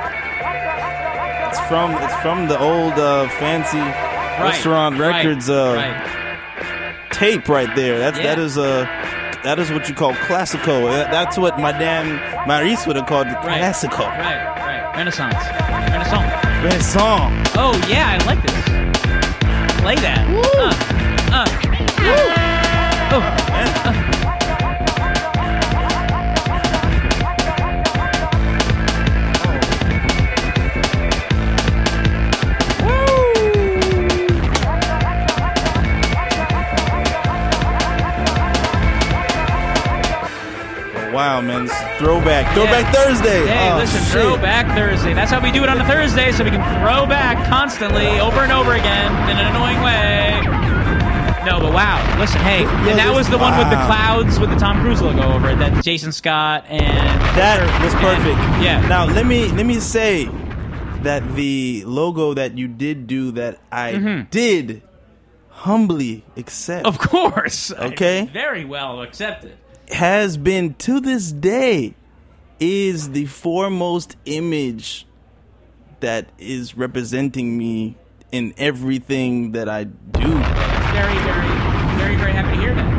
It's from it's from the old uh, fancy restaurant right, records uh, right. tape right there. That's Yeah. that is a that is what you call classical. That- That's what Madame Maurice would have called it, Right. classical. Right, right. Renaissance. Renaissance. Renaissance. Oh yeah, I like this. Play that. Uh, uh, uh. Oh, uh. Wow, man, this is throwback, throwback Thursday. Hey, oh, listen, shit. Throwback Thursday. That's how we do it on a Thursday, so we can throw back constantly, over and over again, in an annoying way. No, but wow. Listen, hey, and that was the one with the Wow. clouds with the Tom Cruise logo over it, that Jason Scott and... That was perfect. and- yeah. Now let me let me say that the logo that you did do that I Mhm. did humbly accept. Of course. Okay. Very well accepted. Has been to this day is the foremost image that is representing me in everything that I do. Very, very, very, very happy to hear that.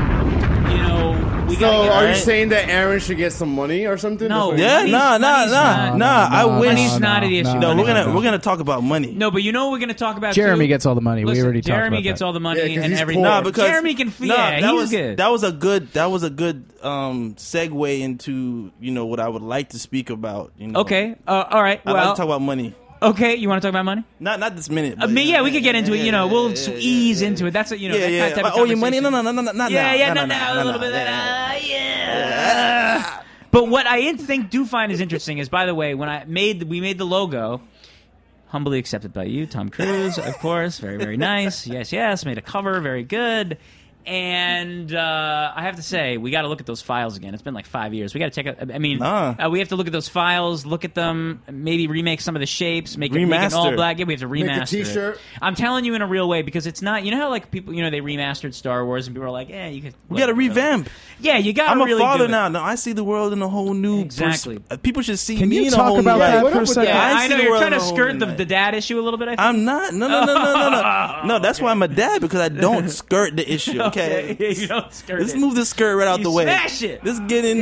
You know, we So, gotta get are you right. saying that Aaron should get some money or something? No. That's what Yeah, Money's- nah, nah, money's nah, not- nah. I no, wish. Money's not the issue. No, Money's we're gonna not. we're gonna talk about money. No, but you know what we're going to talk about Jeremy too? gets all the money. Listen, we already talked Jeremy about gets that. all the money Yeah, 'cause and he's everything. poor. Nah, because Jeremy can, nah, yeah, that he's was good. that was a good that was a good um segue into you know what I would like to speak about. You know, Okay, uh, all right. I'd Well, like to talk about money. okay, you want to talk about money? Not not this minute. I but, mean, yeah, we could get into it. yeah, You know, yeah, we'll yeah, s- yeah, ease yeah. into it. That's a, you know, yeah, that yeah. type of Oh, your money? No, conversation. no, no, no, no, not Yeah, now. yeah, no, no, no, no, no, a little no, bit. no, Of no. that, uh, yeah. But what I think do find is interesting is, by the way, when I made we made the logo, humbly accepted by you, Tom Cruise, of course, very very nice. Yes, yes, made a cover, very good. And uh, I have to say, we got to look at those files again. It's been like five years. We got to check out. I mean, Nah. uh, we have to look at those files, look at them, maybe remake some of the shapes, make it, make it all Remaster. black. Yeah, we have to Make a remaster. it. t-shirt. I'm telling you in a real way because it's not. You know how like people, you know, they remastered Star Wars and people are like, "Yeah, you could." We got to whatever. revamp. Yeah, you got to I'm a really father do it. now. No, I see the world in a whole new. Exactly. Pers- uh, people should see Can me you in a talk whole about new that light. for a second? Yeah, I I, see know the you're world trying to in a whole skirt new the, light. the dad issue a little bit. I think. I'm not. No, no, no, no, no, no. No, that's why I'm a dad because I don't skirt the issue. Okay, Okay, you don't skirt Let's it. move the skirt right out You the way. smash it. Let's get in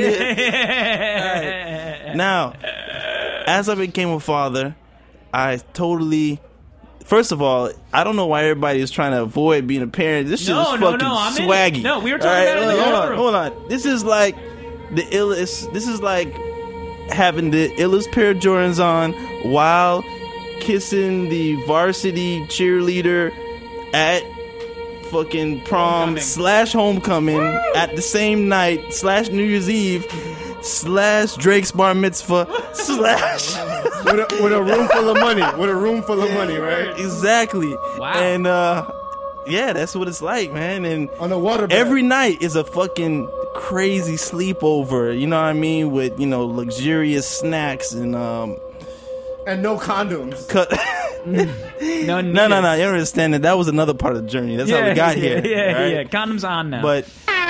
there. All right. Now, as I became a father, I totally. First of all, I don't know why everybody is trying to avoid being a parent. This shit No, is no, fucking no, I'm in it. swaggy. No, we were talking All right, about it in the hold other on, room. hold on. This is like the illest. This is like having the illest pair of Jordans on while kissing the varsity cheerleader at fucking prom homecoming. slash homecoming Woo! At the same night slash New Year's Eve slash Drake's bar mitzvah slash with, a, with a room full of money. With a room full of money, right? Exactly. Wow. And uh, yeah, that's what it's like, man. And on the water every night is a fucking crazy sleepover. You know what I mean? With, you know, luxurious snacks and um and no condoms. Cut. no, no, no, no. You don't understand that. That was another part of the journey. That's yeah, how we got yeah, here. Yeah, right? yeah. Condoms on now. But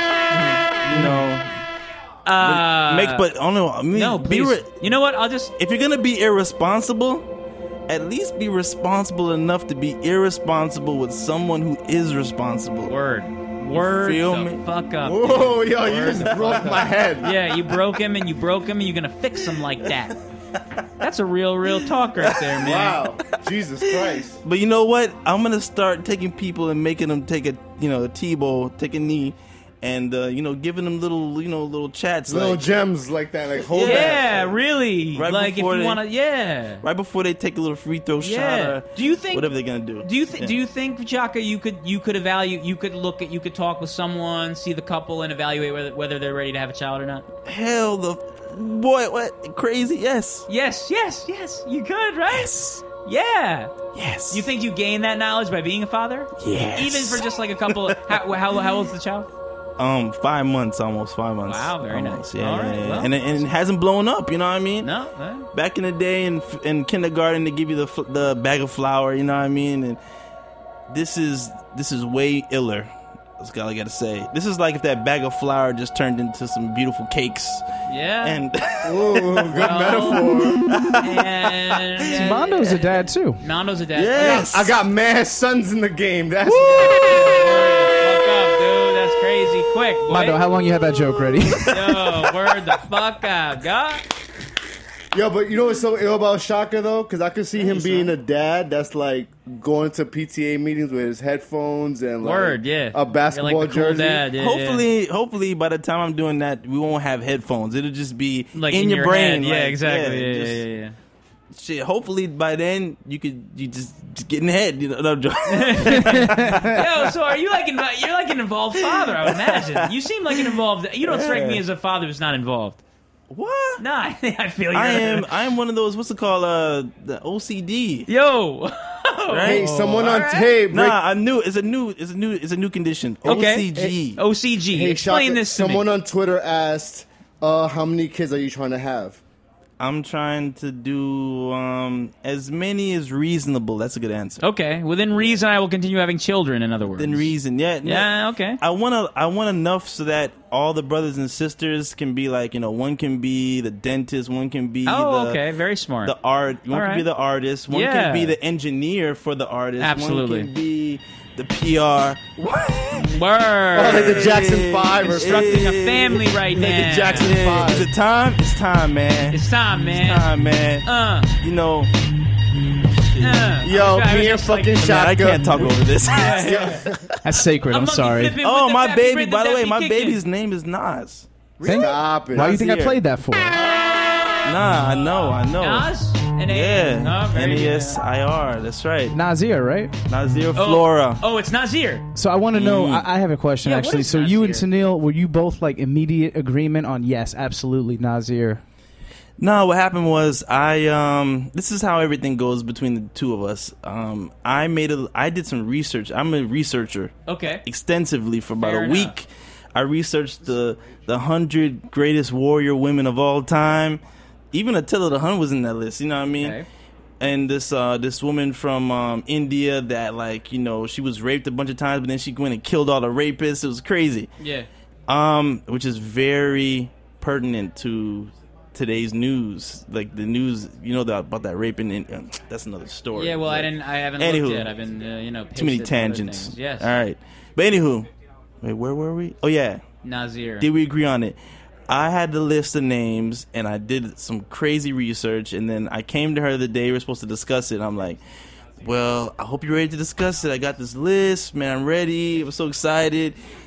you know, uh, make. But I don't know. I mean, no, be please. Re- you know what? I'll just. If you're gonna be irresponsible, at least be responsible enough to be irresponsible with someone who is responsible. Word. Word feel the me? fuck up. Whoa, dude. yo, Word you just the broke fuck my up. head. Yeah, you broke him and you broke him and you're gonna fix him like that. That's a real, real talk right there, man. Wow, Jesus Christ. But you know what? I'm gonna start taking people and making them take a, you know, a T-bow, take a knee, and uh, you know, giving them little, you know, little chats, little like, gems like that, like hold yeah, that. really. Right like if before you they- want to, yeah. right before they take a little free throw shot. Yeah. Or Do you think? whatever they're gonna do? Do you think? Yeah. Do you think, Jaka, you could you could evaluate, you could look at, you could talk with someone, see the couple, and evaluate whether whether they're ready to have a child or not? Hell, the boy, what crazy? Yes, Yes, yes, yes. You could, right? yes, Yeah. yes. You think you gain that knowledge by being a father? Yes. Even for just like a couple. how, how how old's the child? Um, five months, almost five months. Wow, very almost. nice. Yeah, All yeah, right, yeah. well. and it, and it hasn't blown up. You know what I mean? No. no. Back in the day, in in kindergarten, they give you the f- the bag of flour. You know what I mean? And this is this is way iller. That's all I gotta say. This is like if that bag of flour just turned into some beautiful cakes. Yeah. And Ooh, good metaphor. And, See, Mondo's a dad too. Mondo's a dad. yes, I got mad sons in the game. That's Fuck up, dude. That's crazy. Quick, boy. Mondo, how long you had that joke ready? Yo, word the fuck out, God. Yo, but you know what's so ill about Shaka though? Because I could see him being a dad that's like going to P T A meetings with his headphones and like Word, yeah. a basketball You're like the cool jersey. dad, yeah, hopefully, hopefully, by the time I'm doing that, we won't have headphones. It'll just be Like in, in your, your brain. head. Yeah, like, exactly. Yeah, just- yeah, yeah, yeah. Shit. Hopefully, by then you could you just, just get in the head. You know, no, I'm joking. Yo, so are you like inv- you're like an involved father? I would imagine. You seem like an involved. You don't strike me as a father who's not involved. What? Nah, I feel you. I am. I am one of those. What's it called? Uh, the O C D. Yo. Right? Hey, someone on Alright. tape. break- Nah, I knew it's a new. It's a new. It's a new condition. Okay. O C G. O C G. Hey, Explain Shaka, this to someone me. on Twitter asked, uh, "How many kids are you trying to have?" I'm trying to do um as many as reasonable. That's a good answer. Okay, within reason, I will continue having children. In other words, Within reason, yeah. no, Yeah. Okay. I want to. I want enough so that all the brothers and sisters can be like, you know, one can be the dentist, one can be Oh, the, okay. Very smart. the art, one All can right. be the artist, one Yeah. can be the engineer for the artist, Absolutely. one can be the P R. Word. Oh, like the Jackson Five or Constructing a family right Like the now. Jackson Yeah, Five. is it time? It's time, man. It's time, man. It's time, man. Uh, You know, uh. Yo, I was- I was me and just like- fucking man, I Shaka. can't talk over this. That's sacred. A I'm monkey sorry. flipping with Oh, the my Dappy baby. Brit, By the way, Dappy my kicking. baby's name is Nas. Stop it. Why do you think I Nazir. played that for? Nah, I know, I know. Nas? N A Yeah, Oh, very N good. E S I R. That's right. Nazir, right? Nazir Oh, Flora. Oh, it's Nazir. So I want to know. Mm. I, I have a question Yeah, what actually. is So you and Nazir? Sunil, were you both like immediate agreement on yes, absolutely Nazir? No, what happened was I um this is how everything goes between the two of us. Um I made a I did some research. I'm a researcher Okay. extensively for about Fair a enough. week. I researched the the hundred greatest warrior women of all time. Even Attila the Hun was in that list, you know what I mean? Okay. And this uh this woman from um India that, like, you know, she was raped a bunch of times, but then she went and killed all the rapists. It was crazy. Yeah. Um, which is very pertinent to today's news, like the news, you know, that, about that raping. In, uh, that's another story. Yeah. Well, I But didn't. I haven't Anywho. looked yet. I've been, uh, you know, Too many pasted and other tangents. things. Yes. All right, but anywho, wait, where were we? Oh yeah, Nazir. did we agree on it? I had the list of names, and I did some crazy research, and then I came to her the day we were supposed to discuss it. I'm like, well, I hope you're ready to discuss it. I got this list, man. I'm ready. I was so excited.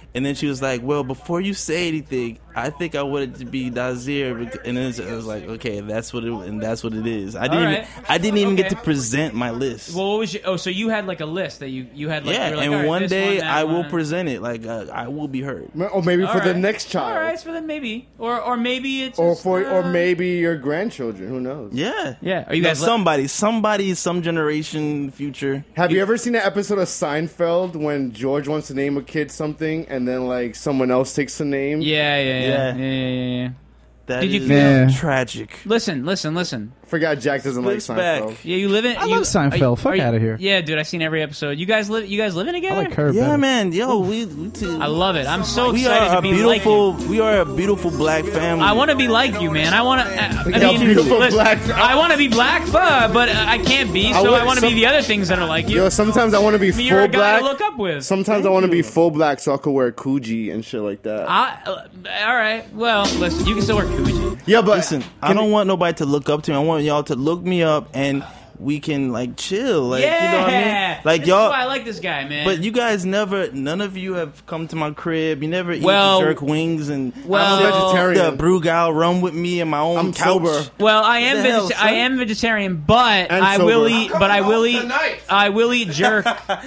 And then she was like, well, before you say anything, I think I want it to be Nazir. And then I was like, okay, that's what it and that's what it is. I didn't All even, right. I didn't even Okay. get to present my list. Well, what was your, oh, so you had like a list that you, you had like, yeah, you were like, and all right, one this day one, that I will one. present it. Like uh, I will be heard. Or maybe All for the right. next child. All right, for the maybe. Or or maybe it's Or just, for uh, or maybe your grandchildren. Who knows? Yeah, Yeah. Are you No, guys li- somebody, somebody, some generation, future. Have you ever seen that episode of Seinfeld when George wants to name a kid something and then like someone else takes the name? Yeah, yeah, yeah, yeah, Yeah. yeah, yeah. yeah. That Did you is feel- Yeah. tragic. Listen, listen, listen. Forgot Jack doesn't like Flips back. Seinfeld. Yeah, you live in. I you, love Seinfeld. are you- Fuck are you- outta here. Yeah, dude, I've seen every episode. You guys live. You guys living I together? like her Yeah, better. man. Yo, we, we too. I love it. I'm so we excited are a to be beautiful. like you. We are a beautiful black family. I want to be like you, man. I want to. I, I Yeah, mean, beautiful listen, black- I want to be black, fuh, but uh, I can't be. So would- I want to be some- the other things that are like you. Yo, sometimes I want to be I mean, you're a full guy black. to look up with. Sometimes I want to be full black so I could wear Coogee and shit like that. I, uh, all right. Well, listen. You can still wear Coogee. yeah, but Listen, I don't want nobody to look up to me. I want y'all to look me up and we can like chill. Like yeah. you know what I mean? Like this y'all. Is why I like this guy, man. But you guys never, none of you have come to my crib. You never eat Well- the jerk wings and well- I'm vegetarian. the Brugal rum with me and my own I'm couch. sober. Well, I am What the hell, vegeta- son? I am vegetarian, but And I sober. will eat. But I will eat. Tonight. I will eat jerk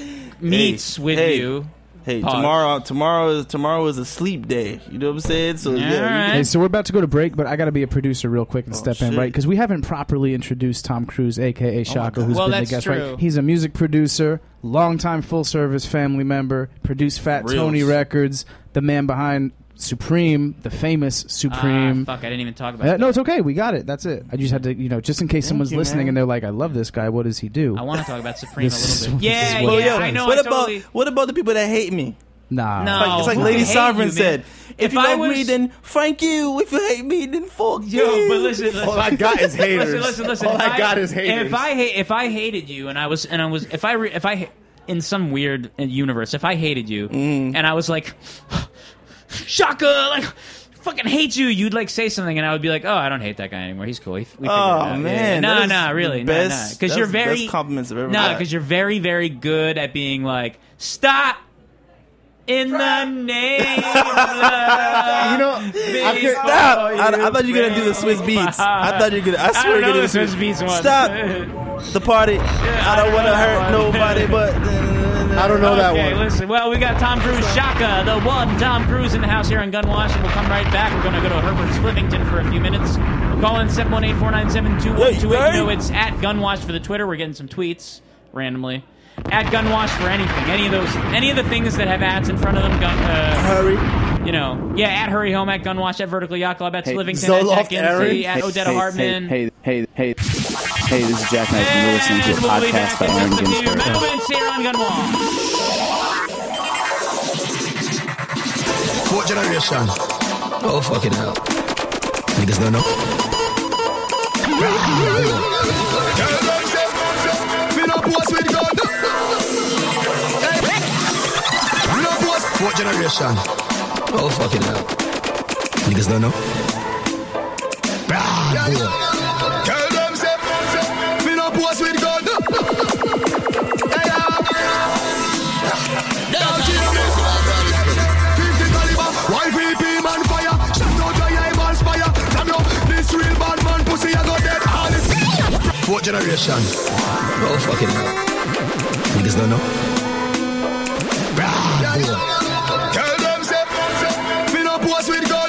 meats Hey, with hey, you. Hey, Pause. tomorrow, tomorrow is tomorrow is a sleep day. You know what I'm saying? So yeah, you right. Hey, so we're about to go to break, but I got to be a producer real quick and Oh, step in, shit. right? Because we haven't properly introduced Tom Cruise, aka Shaka, God. who's Well, been the that's guest. true. Right? He's a music producer, longtime full-service family member, produced Fat Reals. Tony Records, the man behind Supreme, the famous Supreme. Ah, fuck, I didn't even talk about Uh, that. no, it's okay. We got it. That's it. I just had to, you know, just in case someone's you, listening man. and they're like, "I love this guy. What does he do?" I want to talk about Supreme This a is- little bit. this is Yeah, what- yeah, Yo, I know. What I about totally, what about the people that hate me? Nah. No. It's like, it's like who Lady can hate Sovereign you, said. man? If, If you I love me, was- then thank you. If you hate me, then fuck Yo, you. but listen, listen. All I got is haters. Listen, listen, listen. All If I got is haters. If I hate, if I hated you, and I was, and I was, if I, re, if I, ha- in some weird universe, if I hated you, Mm. and I was like, Shaka, like, fucking hate you, you'd like say something, and I would be like, oh, I don't hate that guy anymore. He's cool. He, we figured Oh, it out. man, no, that is no, the really, best- no, no, because that's you're the very best compliments I've ever no, had. because you're very, very good at being like, stop. In the name of You know, I could- Stop! I, I thought you were gonna do the Swiss beats. I thought you were gonna. I I swear don't you're know gonna do the the Swiss beats one. Stop the party. I don't want to hurt nobody, but I don't know that Okay, one. listen. Well, we got Tom Cruise, Shaka, the one Tom Cruise in the house here on Gunwash, and we'll come right back. We're going to go to Herbert Slivington for a few minutes. Call in seven one eight, four nine seven, two one two eight. You know, it's at Gunwash for the Twitter. We're getting some tweets randomly. At Gunwash for anything. Any of those, any of the things that have ads in front of them. Gun, uh, hurry. You know, yeah, at Hurry Home, at Gunwash, at Vertical Yacht Club, at Hey, Slivington, Zoloft at Jack Aaron. Inslee, at Hey, Odetta hey, Hartman. Hey, hey, hey, hey, this is Jack Knight, and you're listening to a And we'll be podcast back by in Aaron just a few Ginsberg. moments here on Gunwash. Fourth generation. Oh, fucking hell. Niggas don't know. Fourth generation. Oh, fucking hell. Niggas don't know. Tell them, say, me no pose with gun. fifty caliber, Y V P man fire. Shut out your eyeballs fire. Damn you, this real bad man pussy I got dead. All it. Fourth generation. Oh, fucking hell. Niggas don't know. Tell them, say, me no pose with gun.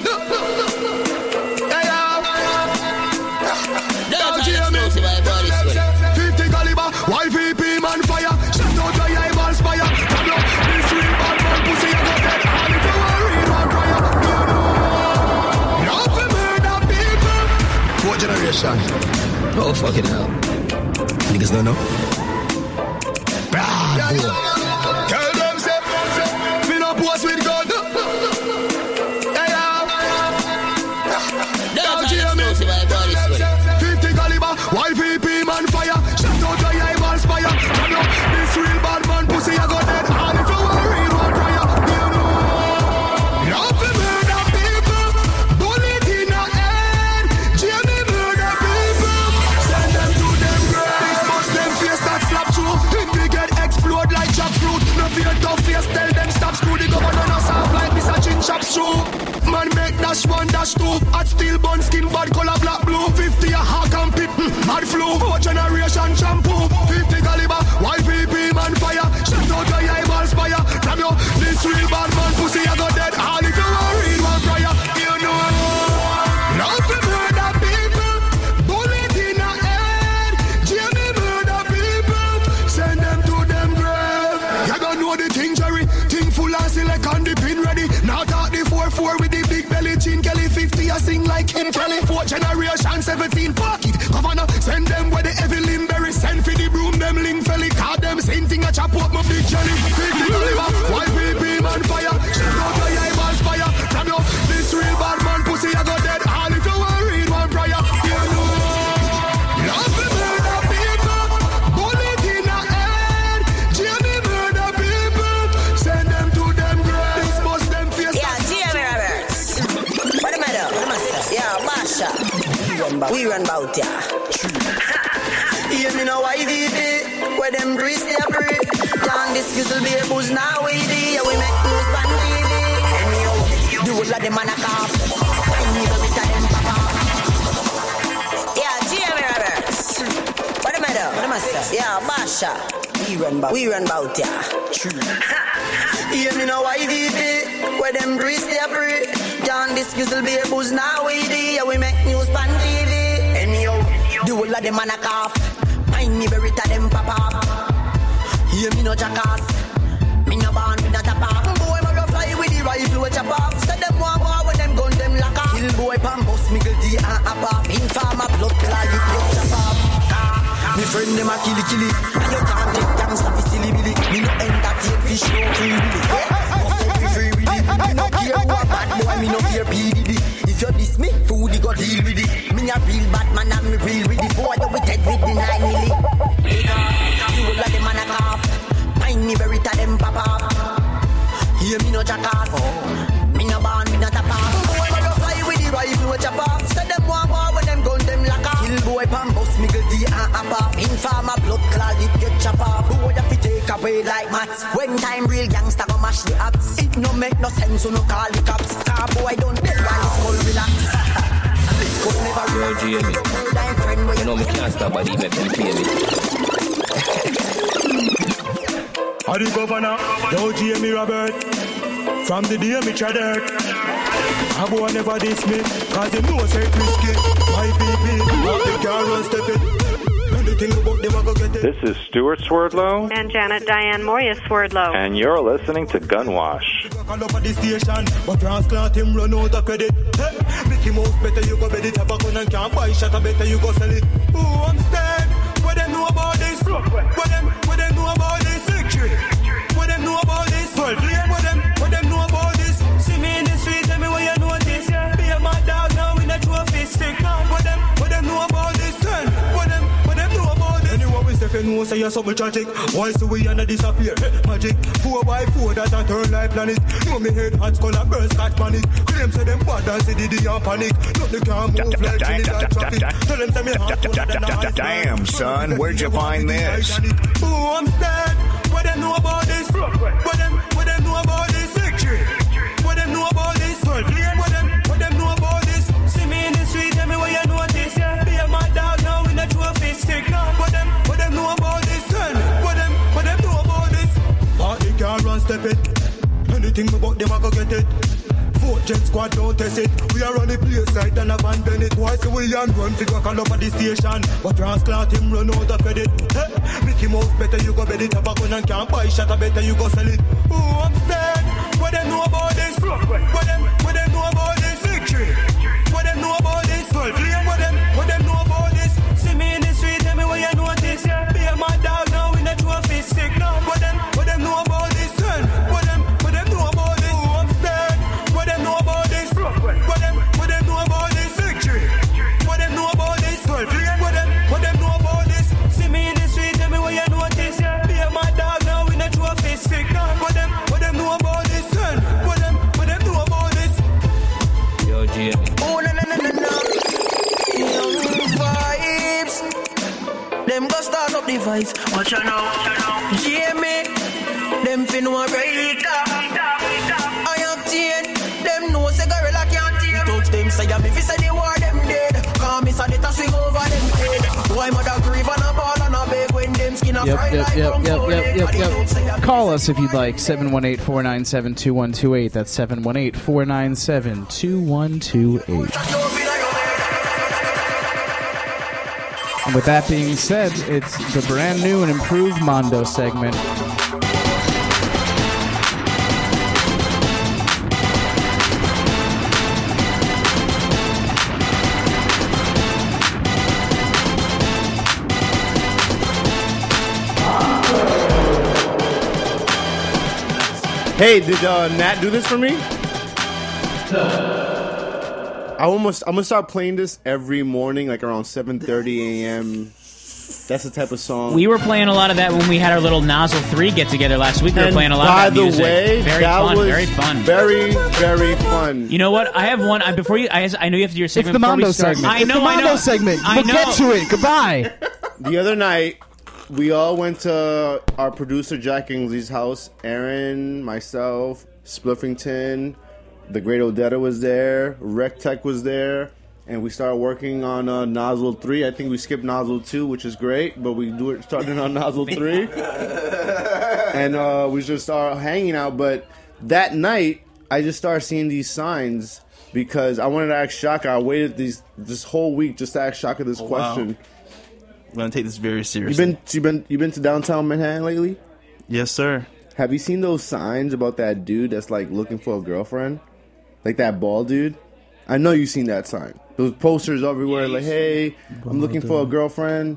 fifty caliber, Y V P man fire. Shut out your eyeballs fire. Damn you, this real bad man pussy I got dead. All if you worry, don't cry. You know, love to murder people. Fourth generation. Oh, fucking hell. Niggas don't know. Tell them, say, me no pose with gun. fifty caliber, Y V P man fire. Shut out your eyeballs fire. Damn you, this real bad man pussy I got dead. All if you worry, don't cry. You know, love to murder people. Bullet in the head. Jamie murder people. Send them to them graves. Bust them face that slap through. If they get explode like jackfruit. No fear tough face. Tell them stop screw the governor. No dash two. Hot steel bun skin, bad color black blue. Fifty a hawk and pit, mm, mad flow. Four generation shampoo. Fifty caliber, Y V P man fire. Shut out your eyeball spire. From you, this real bad man pussy I got dead. All if you want read one prayer, you know. Love to murder people, bullet in the head. Jamie murder people, send them to them grave. You don't know the thing, Jerry. Thing full of select and the pin ready. Now talk the four four with the big belly chin. Kelly fifty a sing like Kim Kelly. Fourth generation seventeen pocket. Governor send them where the heavy limb berry. Send for the broom them link felly. Call them same thing a chop up my big jelly. Fifty caliber, Y V P man fire. Shoot out your eyeball spire. From you, this real bad man pussy I got dead. All if you want read one prayer, you know. Love to murder people, bullet in the head. Jamie murder people, send them to them graves. Bust them face. Yeah, Jamie Roberts. What am I doing? What am I saying? Yeah, Basha. We run bout ya. Hear me now, I V P. Where them grease they break. John, this gizzle be a booze now, we do. Yeah, we make news on T V. And you, the whole of them man a cough. I never with them papa. Yeah, Jamie Roberts. What am I doing? What am I saying? Yeah, Basha. We run bout. We run bout ya. True. Hear me now, I V P. Where them grease they break. John, this gizzle be a booze now, we do. Yeah, we make news on T V. And you, the whole of them man a cough. Mind me bury to them papa. Hear me no jackass. Me no born with not a pop. Boy, me go fly with the rifle with a pop. Say them want war when them gun them lock up. Kill boy, pam, bust me girl, D and a pop. Informer, blood clot, you get chop up. Me friend them a killy killy. And you can't take gangsta for silly billy. Me no entertain fish, no free willy. Must set me free with it. Me no care who a bad boy, me no care P D D. If you diss me, food you go deal with it. Me a real bad man and me real with it. Boy, you with dead with the nine milli. You will let them man a cough. Mind me bury to them papa. Hear me no jackass. Me no born, me not a pop. Boy, me go fly with the rifle with a pop. Say them want war when them gun them lock up. Kill boy, pam, bust me girl, D and a pop. Informer, blood clot, it get chop off. Boy, you fi take away like mats. When time real gangsta go mash the apps. It no make no sense, so no call the cops. Car boy don't dead while his skull relax. Yo, Jamie, you know me can't stop but he make me play me. Are the governor, yo Jamie Robert. From the day me tried dirt, I go and never diss me, cause them know say risky. My people, they can't run step it. This is Stuart Swerdlow and Janet Diane Moya Swerdlow, and you're listening to Gunwash. But transplant him run out of credit. Hey, Mickey Mouse better you go bet it. Have a gun and can't buy shot, better you go sell it. Oh, I'm scared. What them know about this? What them, what them know about this? Victory. What them know about this? Well, flame. What them, what them know about this? See me in the street, tell me what you know this. Be a mad dog now in a trophy stick. What them, what them know about this? Turn. What them, what them know about this? Anyway, we step in, we say you're something tragic. Why so we and disappear? Magic. Four by four that a turn like planet. Know me head hot skull and burst catch panic. Claim say them bad and say the and panic. Nothing can move like Trinidad traffic. Tell them say me hot. Damn, son, where'd you find this? Oh, I'm scared. What them know about this? What them, what them know about this? Victory. What them know about this? Well, flame. What them, what them know about this? See me in the street, tell me what you know this. Be a mad dog now in a trophy stick. What them, what them know about this? Turn. What them, what them know about this? Party can't run step it. Anything about them I go get it. Fort Jet Squad don't test it. We are on the place side and abandon it. Why say we and run figure call up at the station? But transplant him run out of credit. Hey, Mickey Mouse better you go bet it. Have a gun and can't buy shot, better you go sell it. Oh, I'm scared. What them know about this? What them, what them know about this? Victory. What them know about this? Well, flame. What them, what them know about this? See me in the street, tell me what you know this. Be a mad dog now in a trophy stick. What them, what them know about this? Turn. What them, what them know about this? Oh, I'm scared. What them know about this? What them, what them know about this? Victory. What them know about this? Well, flame. What them, what them know about this? See me in the street, tell me what you know this. Be a mad dog now in a trophy stick. What them, what them know about this? Turn. What them, what them know about this? Yo, Jamie. Oh, no, no, no, no, no. Young vibes. Them go start up the vibes. Watch you now. Jamie. Them fin one breaker. I am ten. Them know say gorilla can't tear. Touch them say I'm if you say the war them dead. Come miss a let us swing over them head. Why mother grieve and a ball and a beg when them skin a Yep, fry yep, like yep, Kung yep, Fu yep, leg. yep, And the youth say yep. I'm Call us if you'd like. seven one eight, four nine seven, two one two eight. That's seven one eight, four nine seven, two one two eight. And with that being said, it's the brand new and improved Mondo segment. Hey, did uh, Nat do this for me? I almost, I'm gonna start playing this every morning, like around seven thirty a.m. That's the type of song. We were playing a lot of that when we had our little Nozzle three get together last week. We were And playing a lot by of that the music. way, very that fun, was very fun. Very, very fun. You know what? I have one. I, before you, I, I know you have to do your It's segment. the before we Mondo start. segment. I It's know. the I Mondo know. segment. I We'll know. get to it. Goodbye. The other night, we all went to our producer Jack Ingsley's house. Aaron, myself, Spliffington, the Great Odetta was there. Rec Tech was there. And we started working on uh, Nozzle three. I think we skipped Nozzle two, which is great, but we do it started on Nozzle three. And uh, we just started hanging out. But that night, I just started seeing these signs because I wanted to ask Shaka. I waited these this whole week just to ask Shaka this Oh, wow. question. I'm gonna take this very You seriously. been you been you been to downtown Manhattan lately? Yes, sir. Have you seen those signs about that dude that's like looking for a girlfriend, like that bald dude? I know you've seen that sign. Those posters everywhere, like, "Hey, I'm looking for a girlfriend."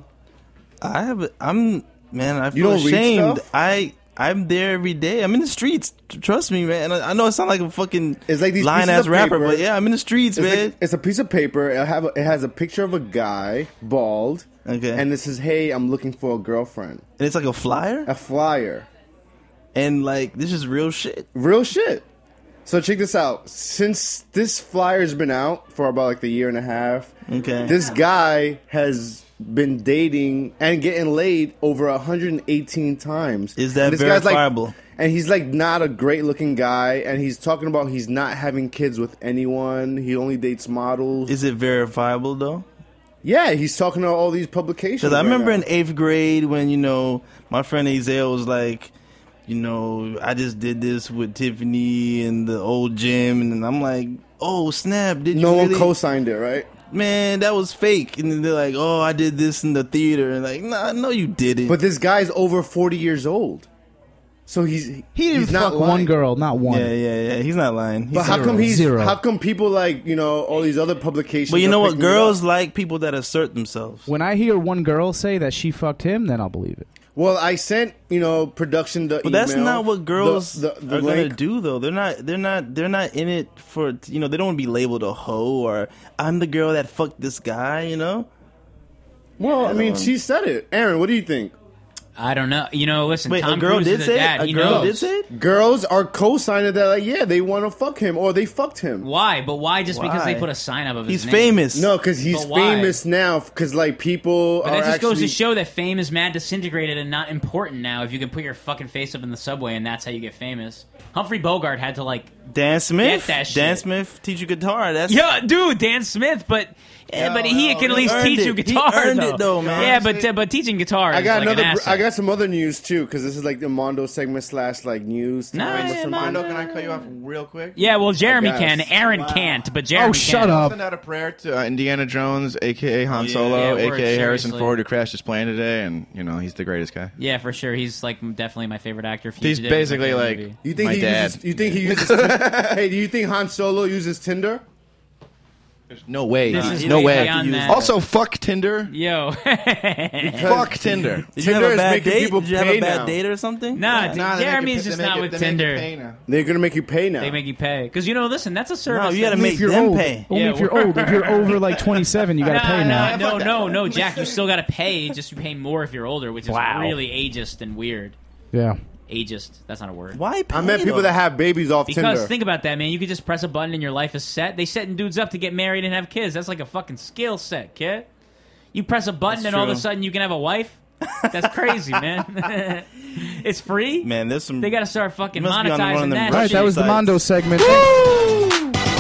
I have. I'm man. I You feel don't read ashamed. stuff? I I'm there every day. I'm in the streets. T- Trust me, man. I, I know it sounds like a fucking It's like these lying pieces ass of rapper, paper. but yeah, I'm in the streets, It's, man. like, it's a piece of paper. It have a, it has a picture of a guy, bald. Okay. And it says, "Hey, I'm looking for a girlfriend." And it's like a flyer. A flyer. And like this is real shit. Real shit. So check this out. Since this flyer's been out for about like the year and a half, Okay. this guy has been dating and getting laid over one hundred eighteen times. Is that And this guy's like- verifiable? and he's like not a great looking guy, and he's talking about he's not having kids with anyone. He only dates models. Is it verifiable though? Yeah, he's talking to all these publications. Because I right remember now. in eighth grade when you know my friend Azael was like, you know, I just did this with Tiffany and the old gym, and I'm like, oh snap! Did you no one really? co-signed it, right? Man, that was fake. And then they're like, oh, I did this in the theater, and like, nah, no, you didn't. But this guy's over forty years old, so he's He didn't he's not fuck lying. one girl, not one. yeah, yeah, yeah. He's not lying. He's But how zero. come he's Zero. how come people like you know all these other publications? But you are know what? picking it Girls up? like people that assert themselves. When I hear one girl say that she fucked him, then I'll believe it. Well, I sent you know production the But that's email, not what girls the, the, the are gonna link. do, though. They're not. They're not. They're not in it for. You know, they don't want to be labeled a hoe or I'm the girl that fucked this guy. You know. Well, I mean, Um, she said it. Aaron, what do you think? I don't know. You know, listen. Wait, a Tom girl Cruise did is say it? dad. A He girl knows. did say it? Girls are co-signing that, like, yeah, they want to fuck him or they fucked him. Why? But why? Just because they Why? put a sign up of He's his name? famous. No, because he's But why? famous now. Because like people But are that just actually. goes to show that fame is mad disintegrated and not important now. If you can put your fucking face up in the subway and that's how you get famous. Humphrey Bogart had to like Dan Smith. Get that shit. Dan Smith teach you guitar. That's yeah, dude, Dan Smith, but yeah, but he can at least earned teach it. you He guitar. earned though. it, though, man. Yeah, but uh, but teaching guitar is I got like another. an br- asset. I got some other news too because this is like the Mondo segment slash like news. Nah, time or yeah, something. Mondo, can I cut you off real quick? Yeah, well, Jeremy I can, guess. Aaron can't, but Jeremy Oh, shut can. up. Send out a prayer to uh, Indiana Jones, aka Han yeah. Solo, Yeah, word, aka Harrison seriously. Ford, who crashed his plane today, and you know he's the greatest guy. Yeah, for sure. He's like definitely my favorite actor. He's Fugitive is my basically favorite like movie. You think my he dad. uses? You think he uses? Hey, do you think Han Solo uses Tinder? There's no way. This is no way way. beyond that. Also, fuck Tinder. Yo, Fuck Tinder. Did you have Tinder a is bad making date? people Did you have pay a bad now. date or something? nah, Nah, d- they make Jeremy's you- just they make not you- with they make you Tinder. pay now. They're gonna make you pay now. They make you pay because you know. Listen, that's a service. No, you got to that- make if you're them old, pay. only Yeah, if you're we're- old. If you're over like twenty-seven, you got to Nah, pay now. No, no, no, no, Jack. You still got to pay. Just you pay more if you're older, which is Wow. really ageist and weird. Yeah. Ageist. That's not a word. Why pay I met people though? that have babies off Because Tinder. think about that, man. You could just press a button and your life is set. They setting dudes up to get married and have kids. That's like a fucking skill set, kid. You press a button That's and all of a true. sudden you can have a wife. That's crazy, man. It's free. Man, there's some. They got to start fucking You must be on one of monetizing them that. Right, shit. that was the sites. Mondo segment.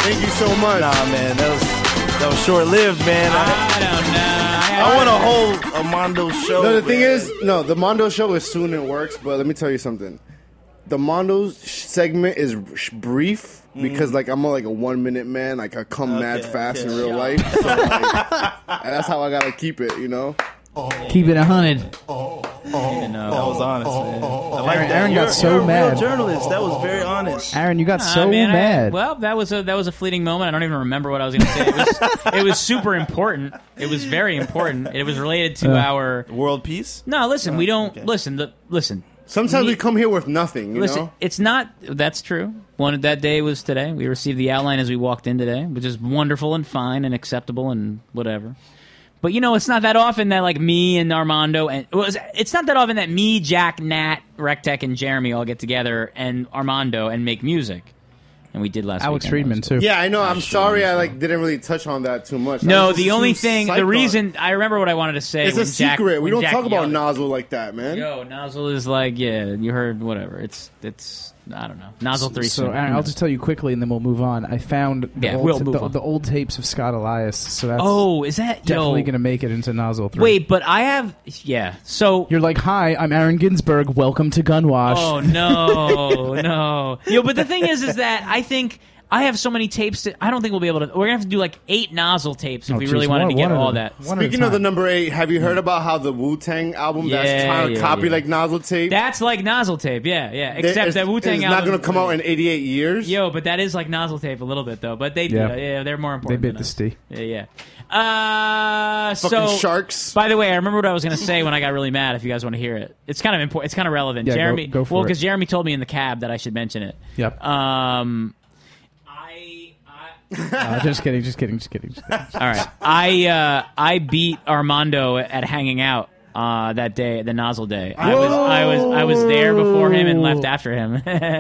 Thank you so much. Nah, man, that was that was short lived, man. I, I don't know. I want a whole Armando show. No, the man. thing is, no, the Mondo show is soon and works. But let me tell you something. The Mondo segment is sh- brief because, like, I'm a, like a one minute man. Like, I come Okay, mad fast okay. in real life. So, like, and that's how I gotta keep it, you know. Keep it a hundred. That was honest, man. I like Aaron, that. Aaron You're- got so you're a mad. real journalist. That was very honest. Aaron, you got Nah, so man, I- mad. well, that was a that was a fleeting moment. I don't even remember what I was going to say. It was, it was super important. It was very important. It was related to Uh, our world peace. No, listen, we don't listen. The, listen. Sometimes me- we come here with nothing, you listen, know. it's not. That's true. One that day was today. We received the outline as we walked in today, which is wonderful and fine and acceptable and whatever. But you know, it's not that often that like me and Armando and well, it's, it's not that often that me, Jack, Nat, Rectech, and Jeremy all get together and Armando and make music. And we did last Alex weekend. Friedman too. Yeah, I know. I'm sorry. I like didn't really touch on that too much. I No, was the just only too thing, psyched the on reason I remember what I wanted to say. It's a when Jack- secret. We when don't Jack talk about yelled- Nozzle like that, man. Yo, Nozzle is like, yeah, you heard whatever. It's it's I don't know. Nozzle three. So Aaron, I'll just tell you quickly, and then we'll move on. I found the, Yeah, old, we'll move the, on. the old tapes of Scott Elias. So that's Oh, is that- definitely yo. going to make it into Nozzle three? Wait, but I have yeah. So you're like, hi, I'm Aaron Ginsberg. Welcome to Gunwash. Oh no, no. Yo, but the thing is, is that I think I have so many tapes that I don't think we'll be able to. We're gonna have to do like eight Nozzle tapes if Oh, we geez, really wanted one- to get one at all a- that. Speaking of the number eight, have you heard about how the Wu-Tang album that's Yeah, trying to yeah, copy yeah. like Nozzle tape? That's like Nozzle tape, yeah, yeah. There- Except it's- that Wu Tang it's album not going to come out in eighty-eight years. Yo, but that is like Nozzle tape a little bit though. But they, Yeah. yeah, yeah, they're more important. They than bit the us. stee. Yeah, yeah. Uh, Fucking so sharks. By the way, I remember what I was going to say when I got really mad. If you guys want to hear it, it's kind of important. It's kind of relevant. Yeah, go- Jeremy, go for well, it. because Jeremy told me in the cab that I should mention it. Yep. Um. Uh, just kidding, just kidding, just kidding. Just kidding. All right. I uh, I beat Armando at hanging out uh, that day, the Nozzle day. I was I was I was there before him and left after him.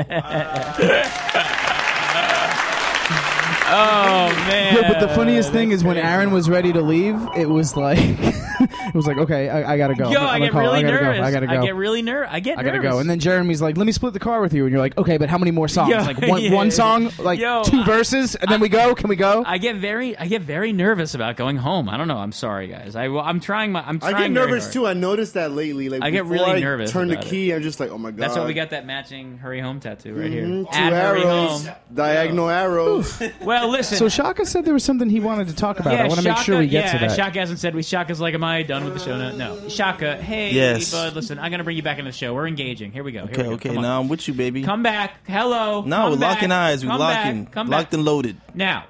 Oh man! Yeah, but the funniest thing is when Aaron was ready to leave, it was like, it was like, okay, I, I gotta go. Yo, I'm I gonna get call. really I gotta nervous. Go. I gotta go. I get really ner. I get I gotta nervous. go. And then Jeremy's like, let me split the car with you. And you're like, okay, but how many more songs? Yo, like one, yeah. one song, like Yo, two verses, and then we go. Can we go? I get very I get very nervous about going home. I don't know. I'm sorry, guys. I I'm trying my I'm I trying get very nervous hard. too. I noticed that lately. Like I get before really I nervous Turn the about key. I'm just like, oh my god. That's why we got that matching Hurry Home tattoo right here. Mhm, two Add Hurry arrows, Home. diagonal arrows. Well, listen. So Shaka said there was something he wanted to talk about. Yeah, I want to make sure Shaka- we get yeah, to that. Shaka hasn't said we. Shaka's like, am I done with the show? No, no. Shaka, hey, Yes. bud, listen, I'm gonna bring you back into the show. We're engaging. Here we go. Here Okay, we go. okay. Come on. Now I'm with you, baby. Come back. Hello. No, Come we're back. locking eyes. We're Come locking, back. Come locked back. and loaded. Now,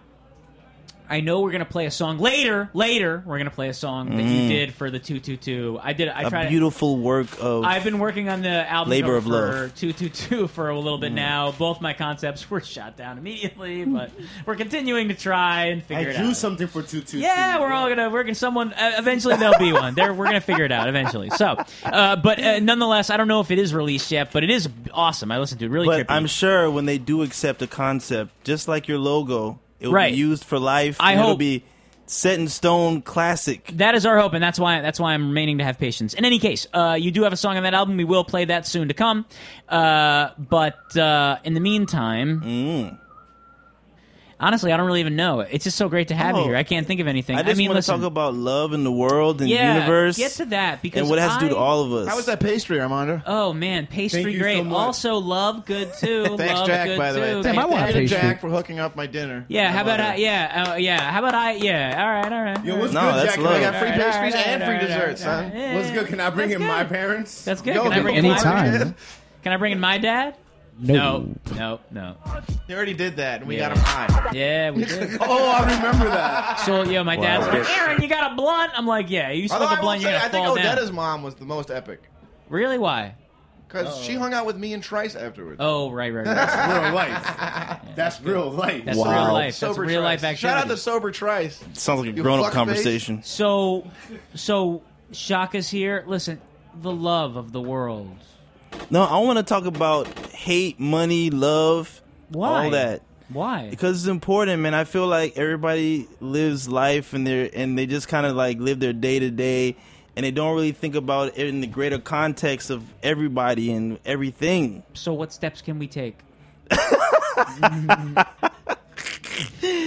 I know we're gonna play a song later. Later, we're gonna play a song that you Mm. did for the two two two. I did. I A tried. beautiful work of. I've been working on the album labor cover of for love. two two two for a little bit Mm. now. Both my concepts were shot down immediately, but we're continuing to try and figure I it drew out. something for two two. Yeah, we're all gonna we're gonna someone uh, eventually there'll be one. There we're gonna figure it out eventually. So, uh, but uh, nonetheless, I don't know if it is released yet, but it is awesome. I listened to it really. But trippy. I'm sure when they do accept a concept, just like your logo, it will Right. be used for life. I and It'll hope- be set in stone, classic. That is our hope, and that's why that's why I'm remaining to have patience. In any case, uh, you do have a song on that album. We will play that soon to come. Uh, but uh, in the meantime, Mm. honestly, I don't really even know. It's just so great to have you Oh. here. I can't think of anything. I just mean, want to listen, talk about love in the world and yeah, universe. get to that because and what it has to do to I- all of us. How was that pastry, Armando? Oh man, pastry Thank you great. so much. Also, love good too. Thanks, love Jack, good by the too. way. Thank Thank you. you to Jack for hooking up my dinner. Yeah, how about I? I? Yeah, uh, yeah. How about I? Yeah, all right, all right. Yo, what's No, good, that's Jack? love. I got free All right, pastries all right, and all free right, all right, desserts, all son. right. Yeah, What's good? Can I bring that's in good. my parents? That's good. Yo, Can I bring in anytime. my Can I bring in my dad? No. No, no, no. They already did that, and we Yeah. got him high. Yeah, we did. Oh, I remember that. So, yo, my dad's Wow. like, Aaron, you got a blunt? I'm like, yeah, you smoke Although a I, will blunt, you're say, gonna I think fall down. Odetta's mom was the most epic. Really? Why? Because she hung out with me and Trice afterwards. Oh, right, right, right. That's real life. That's real life. That's Wow. real life. That's Sober real life Trice. activity. Shout out to Sober Trice. Sounds like a You grown-up fuckface. conversation. So, so Shaka's here. Listen, the love of the world. No, I want to talk about hate, money, love, Why? all that. Why? Because it's important, man. I feel like everybody lives life and they and they just kind of like live their day to day, and they don't really think about it in the greater context of everybody and everything. So, what steps can we take?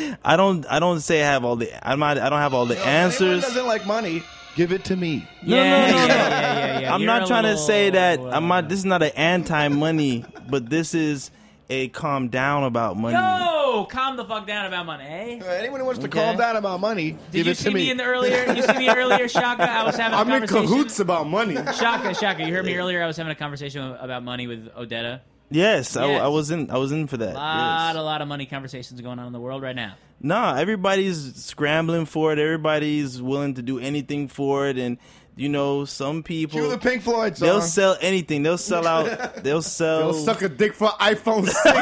I don't. I don't say I have all the. I'm not. I don't have all the Anyone answers. doesn't like money, give it to me. No, Yeah, no, no, yeah, no. yeah, yeah, yeah. I'm You're not a trying to little, say that. uh, I'm not. This is not an anti-money, but this is a calm down about money. Yo, calm the fuck down about money, eh? Uh, anyone who wants to Okay. calm down about money, Did give you it see to me me. in the earlier? You see me earlier, Shaka? I was having a I'm in conversation. cahoots about money. Shaka, Shaka, you heard me earlier. I was having a conversation about money with Odetta. Yes, I, Yes. I was in. I was in for that. A lot, yes. a lot of money conversations going on in the world right now. Nah, everybody's scrambling for it. Everybody's willing to do anything for it, and you know, some people Cue the Pink Floyd song. they'll sell anything. They'll sell out. They'll sell. They'll suck a dick for iPhone six. yo,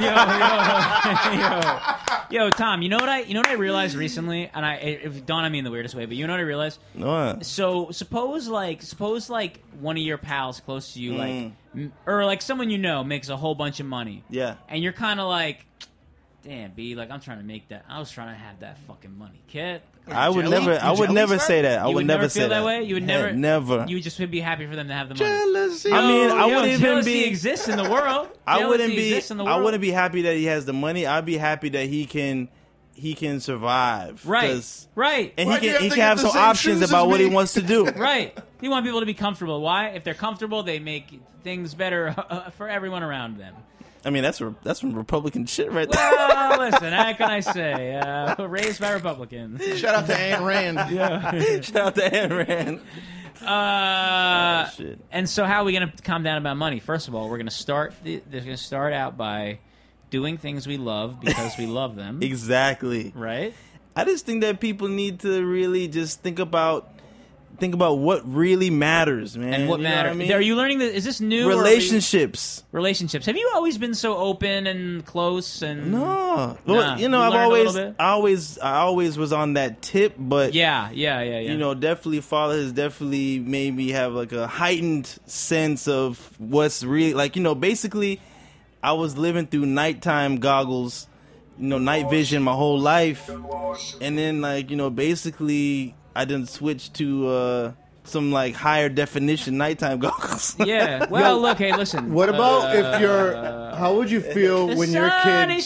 yo, yo, yo, Tom. You know what I? You know what I realized recently, and I it, it dawned on me in the weirdest way. But you know what I realized? What? So suppose like suppose like one of your pals close to you, Mm. like m- or like someone you know makes a whole bunch of money. Yeah. And you're kind of like, damn, B, like I'm trying to make that. I was trying to have that fucking money, kid. I would Jelly? never. I You would jealous, never sir? say that. I You would, never feel say that way. You would Heck, never. never. You would just be happy for them to have the money. Jealousy. I mean, I Yo, wouldn't even jealousy be. exists in the world. I wouldn't Jealousy be. exists in the I world. wouldn't be happy that he has the money. I'd be happy that he can. He can survive. Right. 'Cause- Right. And Why he do you can. have He to can get have the some same options shoes about as what he me? wants to do. Right. You want people to be comfortable. Why? If they're comfortable, they make things better uh, for everyone around them. I mean, that's re- that's some Republican shit right there. Well, listen, how can I say? Uh, raised by Republicans. Shout out to Ayn Rand. Yeah. Shout out to Ayn Rand. Uh, Oh, shit. And so, how are we going to calm down about money? First of all, we're going to start. The, they're going to start out by doing things we love because we love them. Exactly. Right. I just think that people need to really just think about think about what really matters, man. And what You know matters? I mean? Are you learning that? Is this new? or are we- Relationships. relationships. Have you always been so open and close? And No, Nah, well, you know, you I've learned a always, little bit? I always, I always was on that tip, but Yeah, yeah, yeah, yeah. you know, definitely, father has definitely made me have like a heightened sense of what's really like. You know, basically, I was living through nighttime goggles, you know, night vision my whole life, and then like you know, basically, I didn't switch to uh, some like higher definition nighttime goggles. Yeah. Well, look, hey, listen. What about uh, if you're? How would you feel The when your sun kid is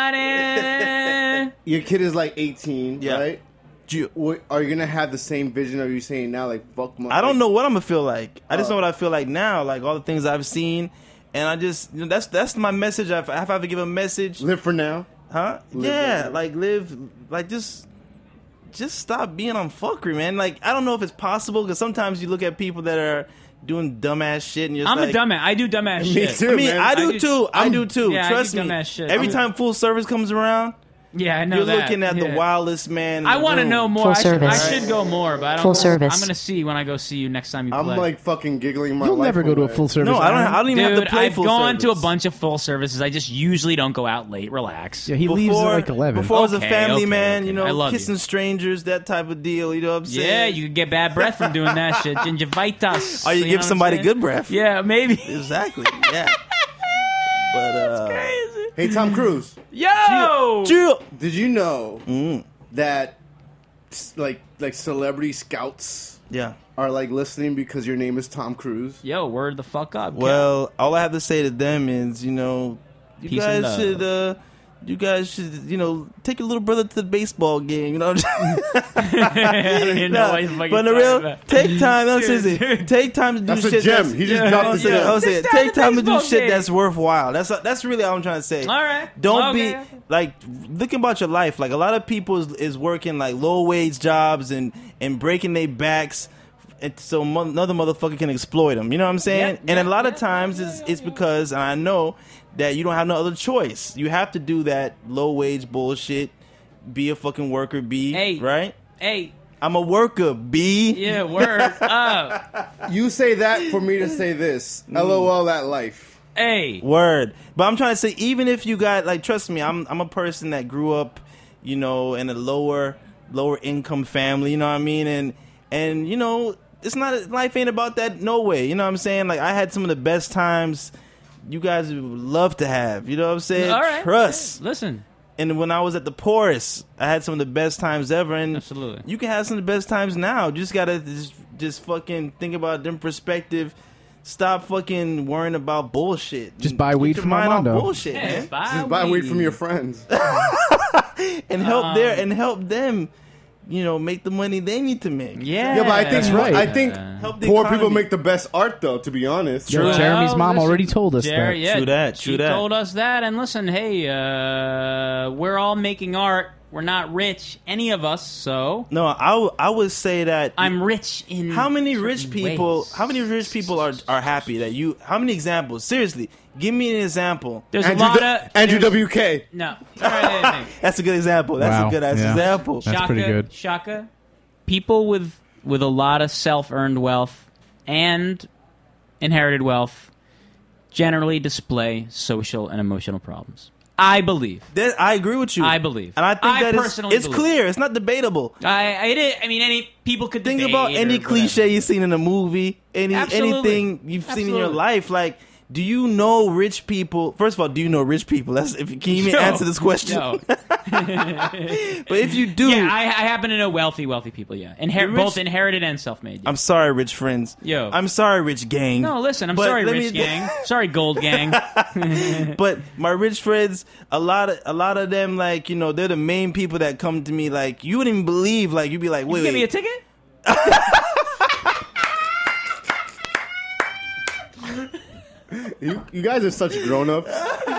shining. your kid is like eighteen, Yeah. right? What, are you gonna have the same vision of you saying now, like fuck my? I don't know what I'm gonna feel like. I just Oh. know what I feel like now, like all the things I've seen, and I just you know, that's that's my message. If I have to give a message, Live for now, huh? Live yeah, for now. like live, like just just stop being on fuckery, man. Like I don't know if it's possible because sometimes you look at people that are doing dumbass shit, and you're I'm like, a dumbass. I do dumbass Me shit. too. I mean, man. I do I do- too. I I'm- do too. yeah, I Trust do me. dumbass shit. Every I'm- time full service comes around, Yeah, I know you're that. looking at the Yeah. wildest man. in I the want to room. know more. Full I should, I service. should go more, but I don't. Full service. I'm gonna see when I go see you next time you I'm play. like fucking giggling my You'll life never go to a away. full service. No, I don't. Aaron. I don't even Dude, have to play I've full gone to a service. bunch of full services. I just usually don't go out late. Relax. Yeah, he leaves at like eleven. Before I was a Okay, family okay, man, okay. you know, I love kissing you. strangers, that type of deal. You know what I'm saying? Yeah, you could get bad breath from doing that shit. Gingivitis. Or you know give what I'm somebody saying? good breath. Yeah, maybe. Exactly. Yeah. But uh, Hey, Tom Cruise, Yo! Jill. did you know Mm, that like like celebrity scouts yeah. are like listening because your name is Tom Cruise? Yo, word the fuck up. Well, all I have to say to them is, you know, you Peace and guys love. should, uh, you guys should, you know, take your little brother to the baseball game. You know, I don't even know Nah, what he's fucking but the talking real, about. take time. No, seriously, take time to do That's a shit. gem. that's- He just Yeah, dropped I the was saying- gem. I was saying, Take time take to time to do baseball shit game. that's worthwhile. That's that's really all I'm trying to say. All right. Don't Okay, be okay. like thinking about your life. Like a lot of people is, is working like low wage jobs and and breaking their backs, and so mo- another motherfucker can exploit them. You know what I'm saying? Yeah, and yeah, a lot of yeah, times it's it's because, and I know that you don't have no other choice. You have to do that low wage bullshit. Be a fucking worker, B. Hey. Right? Hey, I'm a worker, B. yeah, word up. You say that for me to say this. Mm. LOL that life. Hey. Word. But I'm trying to say, even if you got like, trust me, I'm I'm a person that grew up, you know, in a lower lower income family. You know what I mean? And and you know, it's not life ain't about that no way. You know what I'm saying? Like I had some of the best times you guys would love to have. You know what I'm saying? All right. Trust. Listen. And when I was at the poorest, I had some of the best times ever. And Absolutely. you can have some of the best times now. You just gotta just, just fucking think about them perspective. Stop fucking worrying about bullshit. Just buy Get weed your from mind off Armando. bullshit, Yeah, man. buy Just buy weed weed. from your friends. and help Um, their and help them, you know, make the money they need to make. Yeah, Yeah, but I think That's right. I think Help the poor economy. people make the best art, though. To be honest, Yo, Jeremy's mom listen, already told us Jerry, that. Yeah, True that, true she that. told us that. And listen, hey, uh, we're all making art. We're not rich, any of us. So No, I, w- I would say that I'm rich in how many rich certain people ways. how many rich people are are happy that you how many examples seriously give me an example. There's Andrew, a lot D- of Andrew there's- W K. No, all right, That's a good example. That's Wow, a good ass yeah. example. That's Shaka, pretty good. Shaka, people with with a lot of self-earned wealth and inherited wealth generally display social and emotional problems. I believe. That, I agree with you. I believe. and I think I that it's, personally it's believe. clear. It's not debatable. I, I, it is, I mean, any people could Think debate about it any or cliche whatever. you've seen in a movie, any Absolutely. anything you've seen in your Absolutely. life. Like, do you know rich people? First of all, do you know rich people? That's if can you even No. answer this question? No. But if you do, Yeah, I, I happen to know wealthy, wealthy people. Yeah, Inher- The rich- both inherited and self-made. Yeah. I'm sorry, rich friends. Yo. I'm sorry, rich gang. No, listen, I'm But sorry, let rich me- gang. Sorry, gold gang. But my rich friends, a lot of a lot of them, like you know, they're the main people that come to me. Like you wouldn't even believe. Like you'd be like, wait, You give me a wait. ticket? You, you guys are such grown-ups.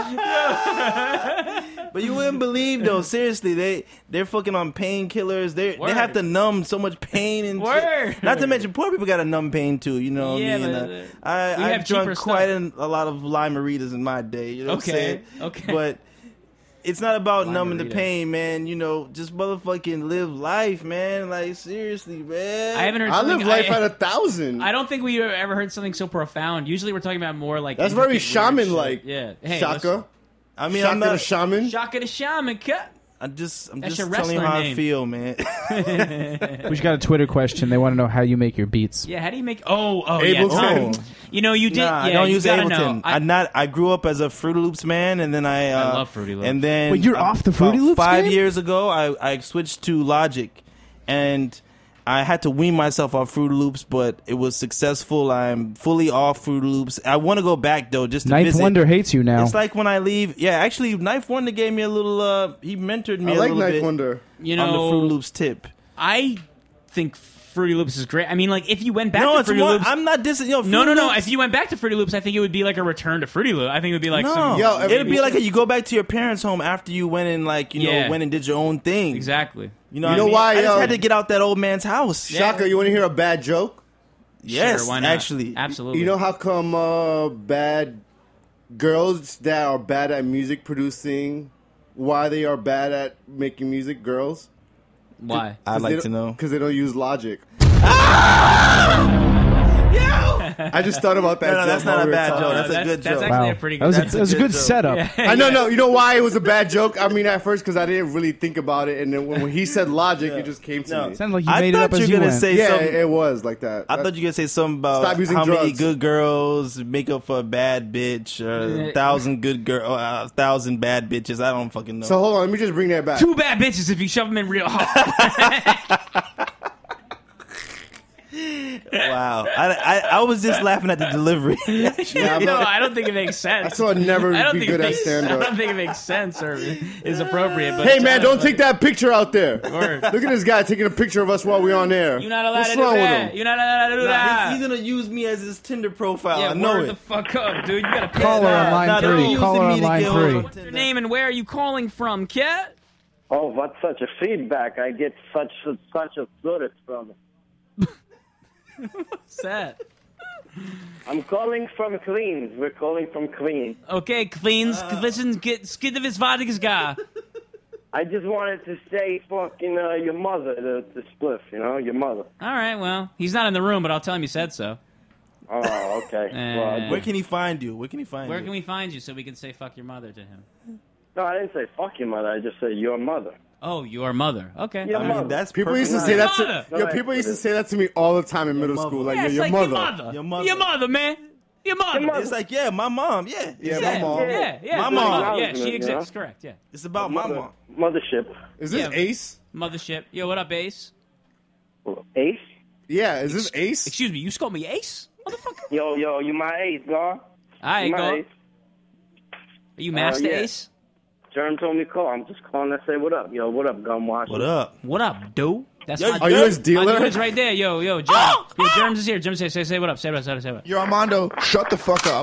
But you wouldn't believe though. Seriously, they they're fucking on painkillers. They they have to numb so much pain and Word. shit. Not to mention poor people got to numb pain too. You know what Yeah, I mean? but, Uh, uh, I we I've have cheaper drunk stuff. quite an, a lot of limeritas in my day. You know what I'm Okay, saying? okay. But it's not about numbing the Limerita. pain, man. You know, just motherfucking live life, man. Like seriously, man. I haven't heard. I live something- life I, at a thousand. I don't think we ever heard something so profound. Usually, we're talking about more like That's very intricate, weird shaman-like. shit. Yeah, hey, Shaka. listen. I mean, Shaka I'm not. the shaman. Shaka the shaman, cut. I'm just, I'm That's just your telling you wrestler how I name. feel, man. We just got a Twitter question. They want to know how you make your beats. Yeah, how do you make? Oh, oh, Ableton. yeah. You know, you did. Nah, yeah, I don't you use gotta Ableton. Know. I, am not. I grew up as a Fruity Loops man, and then I. Uh, I love Fruity Loops. And then Wait, you're uh, off the Fruity about Loops Five game? years ago, I I switched to Logic, and I had to wean myself off Fruity Loops, but it was successful. I'm fully off Fruity Loops. I want to go back though, just to Ninth visit. Wonder hates you now. It's like when I leave. Yeah, actually, Knife Wonder gave me a little. Uh, he mentored me I a like little Knife bit Wonder. You on the know, Fruity Loops tip. I think Fruity Loops is great. I mean, like if you went back No, to it's Fruity more, Loops, I'm not dissing. Yo, no, Fruity no, no. Loops- If you went back to Fruity Loops, I think it would be like a return to Fruity Loop. I think it would be like no, some. Yo, it'd be like a, you go back to your parents' home after you went and like you know Yeah. went and did your own thing. Exactly. You know, You what know I mean? why, I just yo? had to get out that old man's house. Shaka, you want to hear a bad joke? Yes, Sure, why not? actually. Absolutely. You know how come uh, bad girls that are bad at music producing, why they are bad at making music, girls? why? I'd like to know. Because they don't use Logic. I just thought about that. No, no, joke that's not while a we were bad talking. joke. That's a that's, good that's joke. actually Wow. a pretty That good. was a, That's a that was a good good joke. setup. Yeah. I know, no. You know why it was a bad joke? I mean, at first, because I didn't really think about it, and then when, when he said Logic, it just came to No. me. Sounded like you I made it thought up as you you were gonna went. say Yeah, something. it, it was like that. I thought you were gonna say something about Stop using how many drugs. good girls make up for a bad bitch, or a thousand good girl, uh, a thousand bad bitches. I don't fucking know. So hold on, let me just bring that back. Two bad bitches if you shove them in real hard. wow, I, I I was just laughing at the delivery. Yeah, no, but I don't think it makes sense. I saw it never I don't be think good it at makes, stand-up. I don't think it makes sense or is appropriate. But Hey man, don't take that picture out there. Word. Look at this guy taking a picture of us while we're on air. You're not allowed What's to do wrong with that. him? You're not allowed to do Nah, that. he's, he's gonna use me as his Tinder profile. yeah, I know word it. the fuck up, dude. You gotta pay Call her that. on line Nah, they're three. using Call her me on to line get three. over What's your name and where are you calling from, Kat? Oh, what's such a feedback? I get such a, such a spirit from it. What's that? I'm calling from Queens. We're calling from Queens. Okay, Queens, Uh. listen, get skid of his Vadigasga. I just wanted to say fucking uh, your mother, the, the spliff, you know, your mother. All right, well, he's not in the room, but I'll tell him you said so. Oh, okay. well, Where can he find you? Where can he find Where you? can we find you so we can say fuck your mother to him? no, I didn't say fuck your mother. I just said your mother. Oh, your mother. Okay. Your I mother. mean, that's People perfect. used to say that Mother. to yo. People used to say that to me all the time in middle mother. school. Like, yeah, yo, it's your like mother. your mother. Your mother. Your mother, man. Your mother. mother. It's like, yeah, my mom. Yeah, Yeah, yeah, my mom. Yeah, yeah. My your mom. mother. Yeah, she You know? exists. Correct, yeah. it's about my Mother, mom. mothership. Is this Yeah. Ace? Mothership. Yo, what up, Ace? Ace? Yeah, is this Ace? Excuse me, you called me Ace? Motherfucker. Yo, yo, you my ace, dog. All right, You my go. ace. Are you Master Uh, yeah. Ace? That's Germ told me to call. I'm just calling to say what up. Yo, what up, Gunwash? What up? What up, dude? That's Yo, my are you his dealer? My dude is right there. Yo, yo, Germs. Oh! Yo, Germs is here. Germs, say, say, say what up. Say what up. Say what up. Say what up. Yo, Armando, shut the fuck up.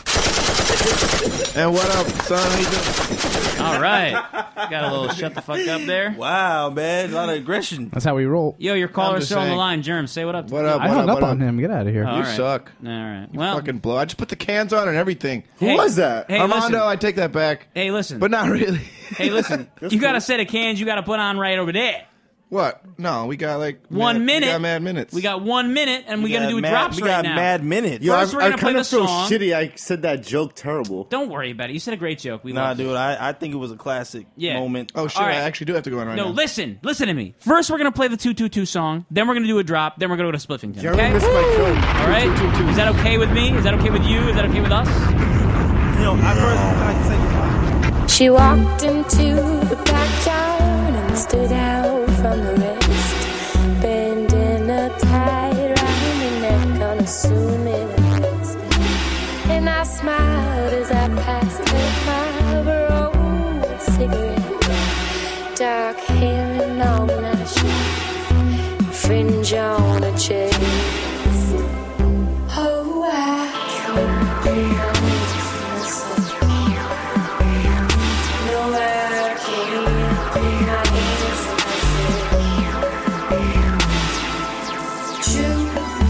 And what up, son? How you doing? All right. Got a little shut the fuck up there. Wow, man. A lot of aggression. That's how we roll. Yo, your I'm caller's just still on the saying. line. Germs, say what up. What up? I what hung up, up what on up? him. Get out of here. All You right. suck. All right. You Well, fucking blow. I just put the cans on and everything. Hey, Who was that? Hey, Armando, listen. I take that back. Hey, listen. But not really. Hey, listen. You got a set of cans you got to put on right over there. What? No, we got like One mad, minute. We got mad minutes. We got one minute, and we, We got to got do a mad- drops we right got now. mad minutes. Yo, First, I, we're I gonna play kind the of feel song. shitty. I said that joke terrible. Don't worry about it. You said a great joke. We Nah, loved it. dude, I, I think it was a classic Yeah. moment. Oh shit! All right. I actually do have to go in right No, now. listen. Listen to me. First, we're going to play the two two two song. Then we're going to do a drop. Then we're going to go to Spliffington. Jeremy Okay? missed my joke. All right? Is that okay with me? Is that okay with you? Is that okay with us? You know, I first like to say goodbye. She walked into the backyard and stood out from the rest, bending up tight round her neck, unassuming and best. And I smiled as I passed her my Marlboro cigarette, dark hair and long lashes, fringe on her chest. Oh, I can't be honest. No, I can't be honest. True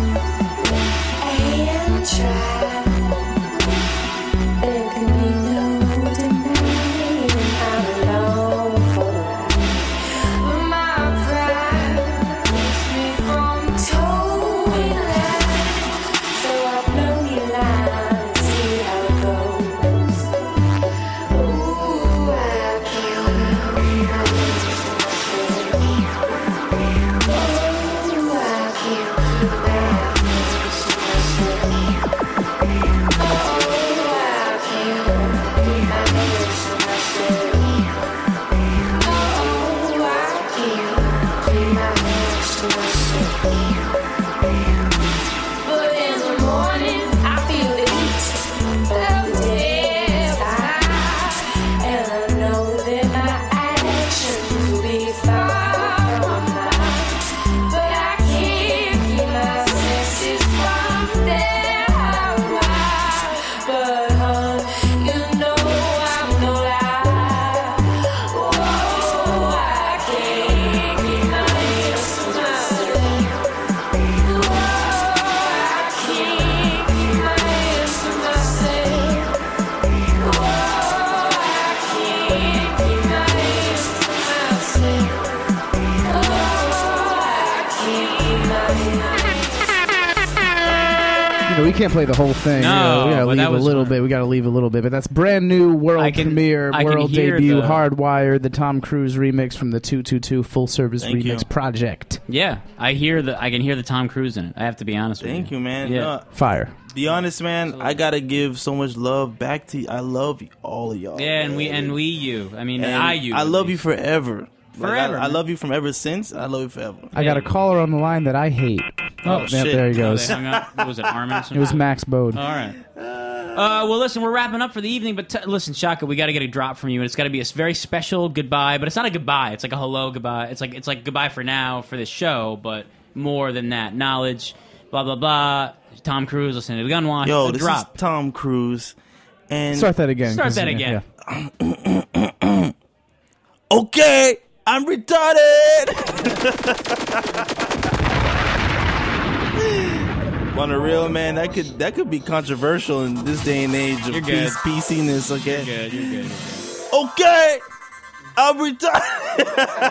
and try. There can be no denying I'm alone for the ride. My pride keeps me from towing line. So I blow me line and see how it goes. Ooh, I can't be honest. Ooh, I can't keep my but in the morning, I feel the heat of death, and I know that my actions will be far from mine. But I can't keep my senses from their high. But hon, you know I'm no lie. Whoa, I can't keep my hands to myself. You know, we can't play the whole thing. No, you know, we gotta but leave that a was little fun. bit. We gotta leave a little bit. But that's brand new world I can- premiere, I can world hear debut, the- Hardwired, the Tom Cruise remix from the two two two full service Thank remix you. project. Yeah, I hear the. I can hear the Tom Cruise in it. I have to be honest with you. Thank you, man. Yeah. No, Fire. be honest, man. I gotta give so much love back to you. I love you, all of y'all. Yeah, and we man. and we you. I mean, And I you. I at love you least. forever. Like, Forever, I, I man. love you from ever since. I love you forever. I got a caller on the line that I hate. Oh, yeah, shit. there he Oh, goes. they hung up. What was it, Armin or something? It was Max Bode. All right. Uh, well, listen, we're wrapping up for the evening, but t- listen, Shaka, we got to get a drop from you, and it's got to be a s- very special goodbye. But it's not a goodbye; it's like a hello goodbye. It's like it's like goodbye for now for this show, but more than that, knowledge, blah blah blah. Tom Cruise listening to the Gunwash. Yo, a this drop. is Tom Cruise. And Start that again. Start 'cause, that yeah, again. yeah. Okay, I'm retarded. On a real man, that could that could be controversial in this day and age of You're good. P C ness. Okay, You're good. You're good. You're good. okay, I'm retarded.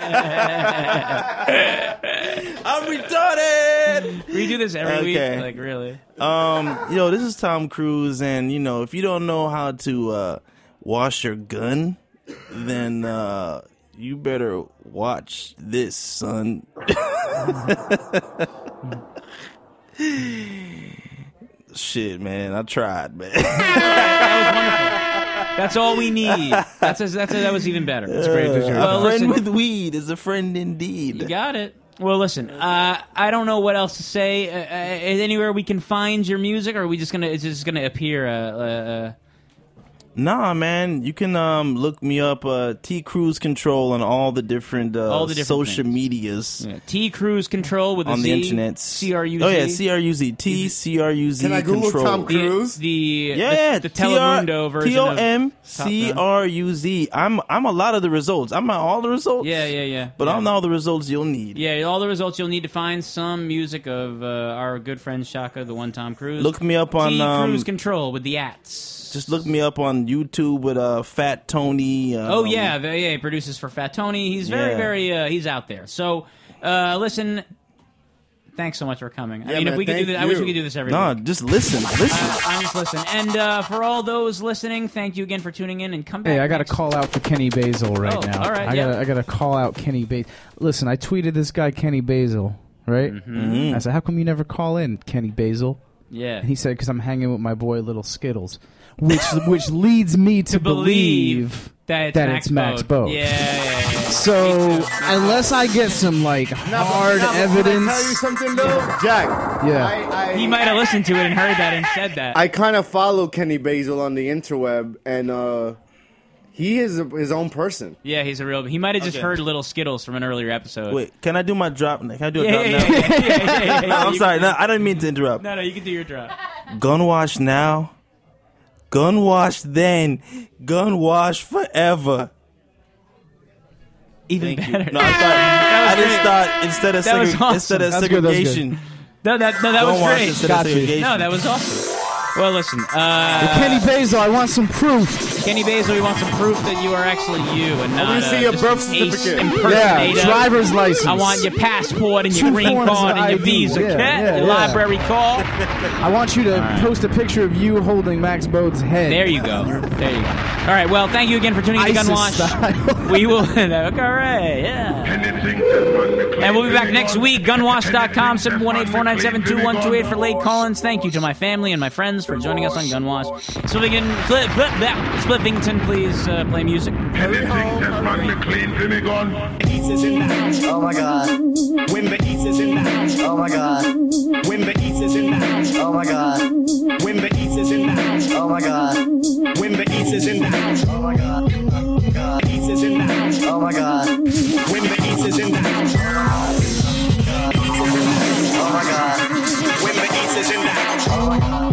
I'm retarded. We do this every Okay. week, like really. Um, yo, this is Tom Cruise, and you know, if you don't know how to uh, wash your gun, then uh, you better watch this, son. Shit, man, I tried, man. That's all we need. That's a, that's a, that was even better. That's great. Uh, Well, a friend listen- with weed is a friend indeed. You got it. Well, listen, uh, I don't know what else to say. Uh, uh, is anywhere we can find your music, or are we just gonna? It's just gonna appear. Uh, uh, Nah, man. You can um, look me up, uh, T Cruise Control, on all the different, uh, all the different social things. medias. Yeah. T Cruise Control with a on Z, the internet. C R U Z. Oh yeah, C R U Z. T C R U Z. Can I Google Control. Tom Cruise? The, the yeah, the, the Telemundo version. T O M C of R U Z. I'm I'm a lot of the results. I'm not all the results. Yeah, yeah, yeah. But yeah. I'm all the results you'll need. Yeah, all the results you'll need to find some music of uh, our good friend Shaka, the one Tom Cruise. Look me up on T um, Cruise Control with the ats. Just look me up on YouTube with uh, Fat Tony. Um, oh yeah, yeah, he produces for Fat Tony. He's very, yeah. very, uh, he's out there. So, uh, listen. Thanks so much for coming. I Yeah, mean, man, if we could do thank this, I wish we you. could do this every No, week. just listen, listen. Uh, I'm just listening. And uh, for all those listening, thank you again for tuning in and come back. Hey, I got to next- call out for Kenny Basil right Oh, now. all right, I yeah. got I got to call out Kenny Basil. Listen, I tweeted this guy Kenny Basil, right? Mhm. I said, "How come you never call in, Kenny Basil?" Yeah. And he said, "Because I'm hanging with my boy Little Skittles," which which leads me to, To believe believe that it's that Max it's Max Bode. Bode. Yeah, yeah, yeah. So unless I get some like hard Nah, but evidence, Can I tell you something though, Jack? Yeah. I, I, He might have listened to it and heard that and said that. I kind of follow Kenny Basil on the interweb, and uh, he is a, his own person. Yeah, he's a real. He might have just Okay. heard Little Skittles from an earlier episode. Wait, can I do my drop? Can I do a Yeah, drop yeah, now? yeah, yeah, yeah, yeah, yeah, No, yeah. I'm You sorry. can- No, I didn't mean to interrupt. No, no, you can do your drop. Gunwash now. Gunwash then. Gunwash forever. Even Thank better. You. No, I, thought, That I was just great. thought instead of That was segre- awesome. instead of That's good, that's good. segregation. No, that no, that was Gunwash great. instead of Got you. segregation. No, that was awesome. Well, listen. Uh, Kenny Basil, I want some proof. Kenny Basil, we want some proof that you are actually you and not wanna see uh, your just birth an ace certificate. impersonator. Yeah, driver's license. I want your passport and your Two green forms of card and your I D. Visa, Yeah, cat, yeah, your yeah. library card. I want you to right. post a picture of you holding Max Bode's head. There you go. There you go. All right. Well, thank you again for tuning in to ISIS Gunwash. style. We will. All right. Yeah. And we'll be back next week. Gunwash dot com, seven one eight, four nine seven, two one two eight for late call-ins. Thank you to my family and my friends for joining us on Gunwash. Spliffington, flip, flip, that. Spliffington, please uh, play music. Oh my god. When the East is in the house. Oh my god. When the East is in the house. Oh my god. When the East is in the house. Oh my god. When the East is in the house. Oh my god. God. East is in the house. Oh my god. When the East is in the house. Oh my god. When the East is in the house. Oh my god.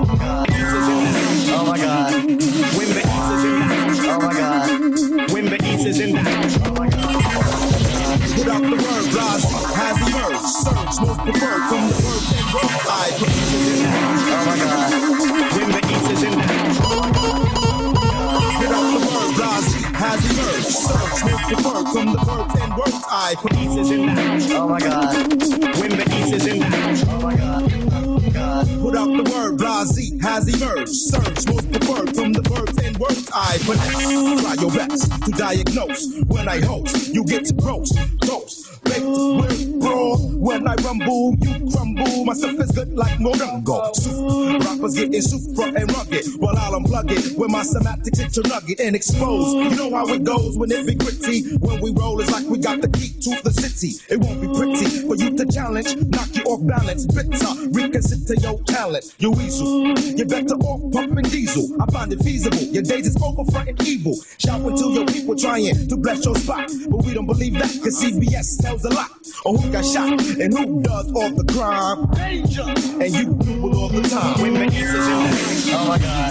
Oh my god. When the East is in the house. Oh my god. When the East is in the house. Oh my god. Put out the word, Roz has emerged. Surge, most preferred from the verbs and verbs. I put the East in the house. Oh my god. When the East is in the house. Put out the word, Roz has emerged. Surge, most preferred from the verbs and verbs. I put the East in the house. Oh my god. When the East is in the house. Oh my god. God. Put out the word, Blasi has emerged. Surge, most preferred from the verbs and words I pronounce. Try your best to diagnose. When I host, you get roast, toast, baked with brawl. When I rumble, you crumble. My stuff is good like Morongo. Soup. Rappers getting super and rugged while I'll unplug it with my semantics into nugget and expose. You know how it goes when it be gritty. When we roll, it's like we got the key to the city. It won't be pretty for you to challenge, knock you off balance. Bitter, reconsider your talent. You weasel, you better off pumping diesel. I find it feasible. Your days is over frontin' evil. Shouting to your people trying to bless your spot. But we don't believe that, cause C B S tells a lot. Or who got shot and who does all the crime. Danger. And you do it all the time. When the East is in the house. Oh my god.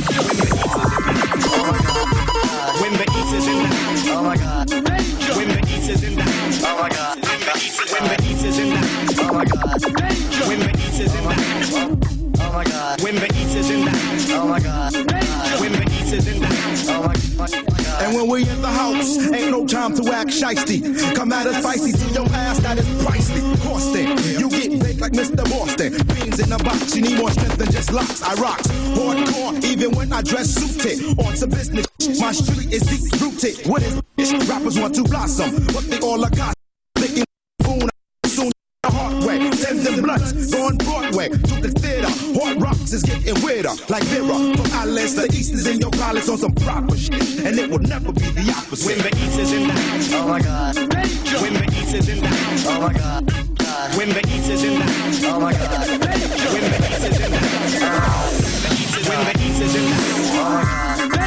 When the East is in the house. Oh my god. When the East is in the house. Oh my god. When the East is in the house. When the East is in the house. Oh my god. When the East is in the house. Oh my god. When the East is in the house. Oh my god. When the East is in the house. Oh my god. And when we in the house, ain't no time to act shiesty. Come at us feisty to your ass, that is pricey. Costing, you get baked like Mister Boston. Beans in a box, you need more strength than just locks. I rocks hardcore, even when I dress suited. On to business, my street is deep rooted. What is this? Rappers want to blossom, but they all are got. Thinking boom, soon the hard way. Tens and blunts, going Broadway to the theater. Hard rocks is getting weirder, like Vera. From Alice, the East is in your palace on some proper shit, and it will never be the opposite. When the East is in the house. Oh my god. When the East is in the house. Oh my god. God. When the East is in the house. Oh my god. When the East is in the house. When the East is in the house. Oh my god.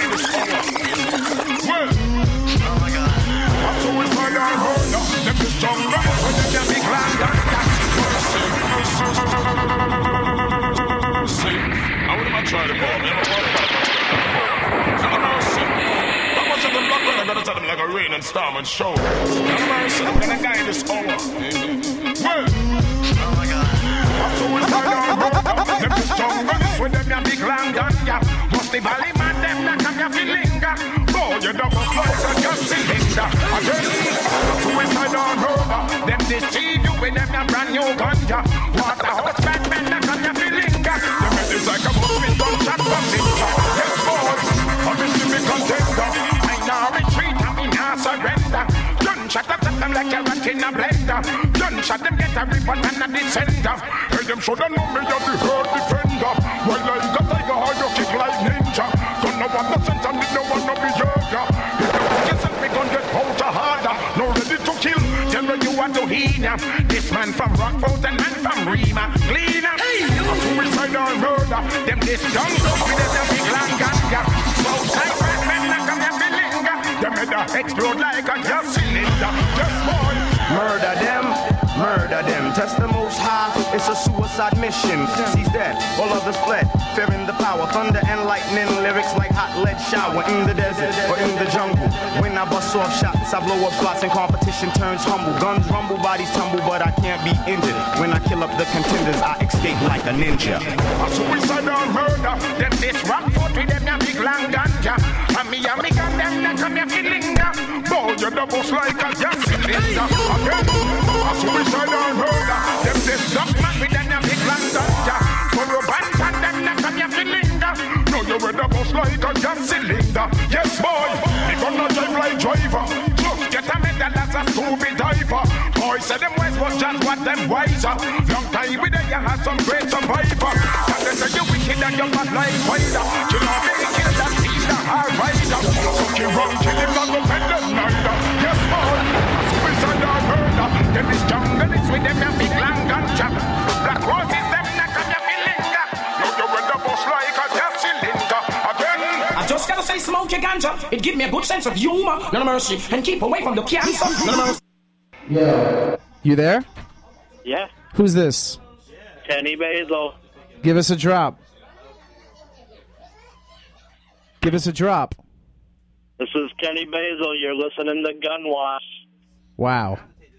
this hour. Well, oh my God. I saw it for your murder. Them is jungle, so them can be glad that mercy, mercy, mercy. I wouldn't mind trying to call me. Mercy. How much of them black men are gonna tell them like a rain and storm and show? Mercy, I'm gonna guide this hour. Well, oh my God. I saw it for your murder. Them is jungle, so them can be glad that must the valley man, them not come here feeling. Oh, you double flight and just cylinder. Again, suicide or murder. Them deceive you with them a brand new ganja. Waterhouse bad men that come here feeling. Them head is like a Muslim gunshot passenger. Yes, boy, I'm a semi contender. I now retreat and me now surrender. Gunshot up them like a rat in a blender. Gunshot them get a report and a descender. Hey, them shoulda know me as the herd defender. While I got tiger hard, you kick like ninja. Don't know what the sense and no one no be yoga. If you put yourself, we gon' get out harder. No ready to kill, tell me you want to heal. This man from Rockford and man from Rima. Cleaner, hey, a suicide or murder. Them this young up with them big long ganja. Southside red men like a heavy linger. Them head a explode like a gas cylinder. Just boy, murder them. Murder them, test the most high, it's a suicide mission. He's dead, all others fled, fearing the power, thunder and lightning, lyrics like hot lead shower in the desert or in the jungle. When I bust off shots, I blow up slots and competition turns humble. Guns rumble, bodies tumble, but I can't be injured. When I kill up the contenders, I escape like a ninja. A suicide or murder, them this rap foot with them a big long ganja. And me and me gun them that come here feeling. Boy, you the boss like a gas cylinder. Again, a suicide or murder, them this duck man with them a big long ganja. For a band and them that come here feeling. No, you were the boss like a gas cylinder. Yes, boy, me gonna drive like driver. Just get a medal as a stupid diver. Boy, say them wise, but just what them wiser. Long time with them, you had some great survivor. And they say you wicked and you bad like spider. You know me, kill that seed, the hard rider. So you run, kill him, not go bend them neither. Yes, boy, suicide or murder. Them is jungle, it's with them, them big long ganja. Black roses, them not come here feeling. No, you were the boss like a gas cylinder. Again, I just gotta say smoke your ganja. It give me a good sense of humor. No mercy. And keep away from the cancer. No mercy. Yeah. You there? Yeah. Who's this? Kenny Basil. Give us a drop. Give us a drop. This is Kenny Basil. You're listening to Gunwash. Wow.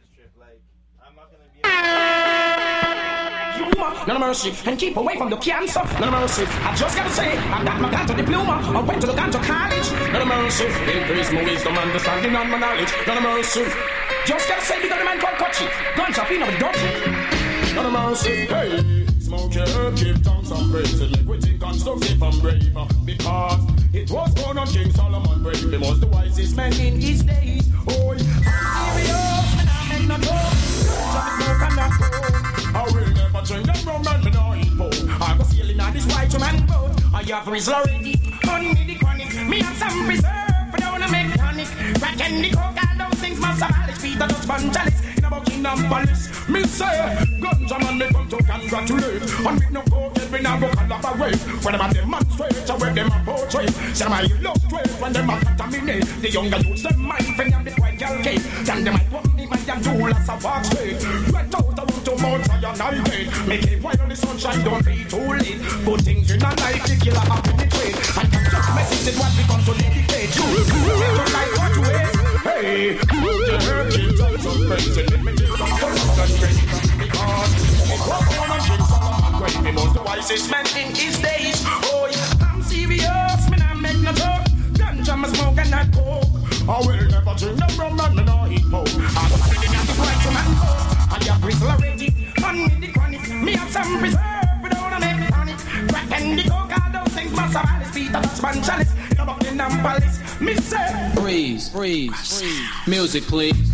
No mercy, and keep away from the cancer. No mercy, I just gotta say, I got my ganja diploma. I went to the ganja college. No mercy, increase my wisdom, understanding, and my knowledge. No mercy, just gotta say, because the man called Kochi. Ganja, feel of dodgy. No mercy, hey, smoke your herb, give tongues some praise, and make we think constructive and brave. Because it was born on King Solomon brave. He was the wisest man in his days. Oh, I'm serious, and I make no joke. Ganja, smoke and not go. I will never drink that rum and me no eat pork. I go sailing on this white man boat. I have Rizla already, honey the chronic. Me have some preserve, but I wanna make tonic. Crack and the coke, all those things must have Alice Peter, Dutch Banjalis. In a Buckingham Palace, me say, ganja man me come to congratulate. And with no coke, we now go collaborate. When them a demonstrate, I wear them a portrait. Say my illustrate when them a contaminate. The younger youths, them mind friend and this white girl cake. Then them might want me, my young do lots of walk straight. Right out the road to Mount Zion, make it white on the sunshine, don't be too late. Good things in a night, the killer have penetrate. And you just message it what we come to dedicate. You, you don't like what you hate. Hey, you heard kids on some crazy. Let me take some fun and crazy. Because it was born on King Solomon great. He was the wisest man in his days. Oh, yeah, I'm serious, man, I make no joke. Ganja, me smoke and not coke. I will never drink no rum and me no eat pork. I'm sitting at the white man coat. And your bristle already, honey the chronic. Me have some preserve, but don't wanna make tonic. Crack and the coke, all those things must have Alice Peter, Dutch man chalice. In a Buckingham Palace, me say, freeze, freeze, freeze. Music, please.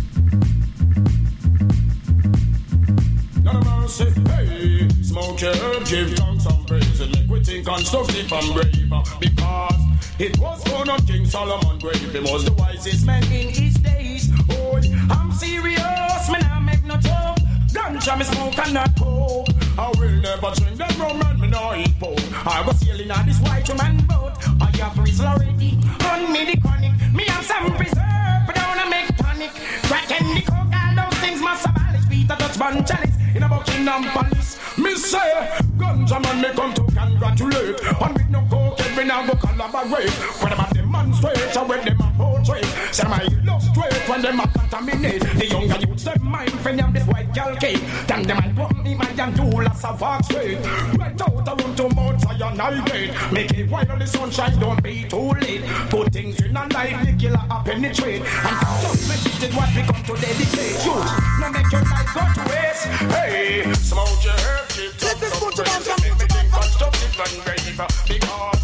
No mercy, hey, smoke your herb, give tongues some praise, and make we think constructive and brave. Because it was born on King Solomon grave. He was the wisest man in his days. Oh, I'm serious, man, I make no joke. Ganja me smoke and not coke. I will never drink that rum and me no eat pork. I was sailing on this white man boat. I have reason already. Run me the chronic. Me have some preserve, but don't I make tonic. Crack and the coke, all those things must abolish. Peter Dutch Bun Chalice in a Buckingham Palace. Me say, ganja man me come to congratulate. And with no coke, every now go collaborate. When them a demonstrate, or when them a portray. Say my illustrate when them a contaminate. The younger youths them mind when them this white girl cake. Then them a put me my young tool as a fox straight. Right out a run to Mount Zion I gate. Make it while the sunshine don't be too late. Put things in a life, the killer a penetrate. And just message is what we come to dedicate. You, now make your life go to waste. Hey, smoke your herb, keep top, top, top, top, make me think constructive and brave. Because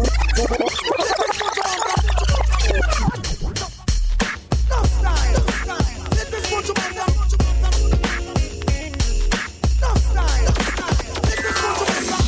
no style, no style. Let this put you on down. No style, no style. Let this put you on down.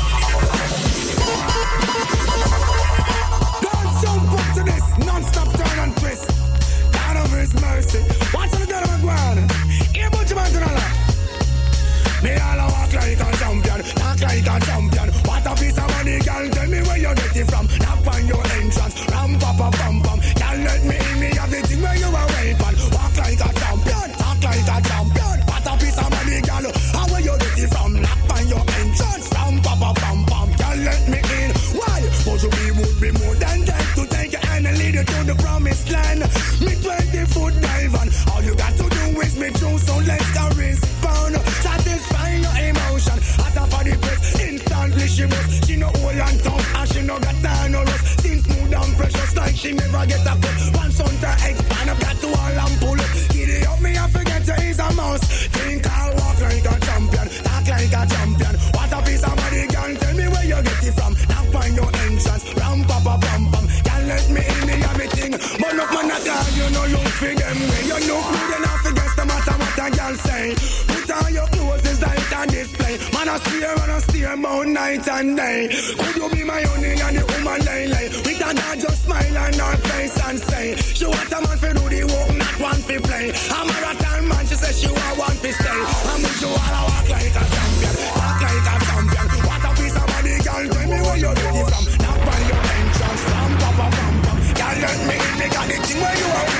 Don't jump up to this non-stop turn and twist. God of His mercy. Watch the girl of ground. Here, put you on to the left. Me all a walk like a champion, talk like a champion. What a piece of money, girl, tell me where you get it from. Knock on your entrance, ram pa pa pam pam. Girl, let me in, me have the thing where you are waiting. Walk like a champion, talk like a champion. What a piece of money, girl, how where you get it from? Knock on your entrance, ram pa pa pam pam. Girl, let me in. Why? But you be would be more than that to take your hand and lead you to the promised land. Me twenty foot dive on. All you got to do is me through, so let's go respond. Satisfy your emotion. At a body press, instantly she must. She no old and tough, and she no got time no rust. Skin smooth and precious, like she never get a cut. Once on to expand, I've got to all and pull up. Get it up, me I forget you is a mouse. Think I'll walk like a champion, talk like a champion. What a piece of body, girl, tell me where you get it from. Now find your entrance, ram pa pa pam pam. Can't let me in, me everything. But look man, I tell you no look for them. You look good enough against the matter what a girl say. Put on your clothes, it's like a display. Man, I steer and I steer about night and day. Could you be my honey and the woman lay lay? We can not just smile on her face and say she want a man for do the work, not one for play. A marathon man, she says she want one for stay. I'm with you all, I walk like a champion, walk like a champion. What a piece of body, girl, tell me where you get it from. Not by your entrance, ram pa pa pam pam. Girl, let me in, me got the thing where you are.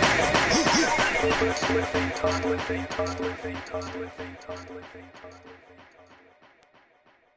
Toss with me, toss with me, toss with me, toss with me, toss with me, toss with me.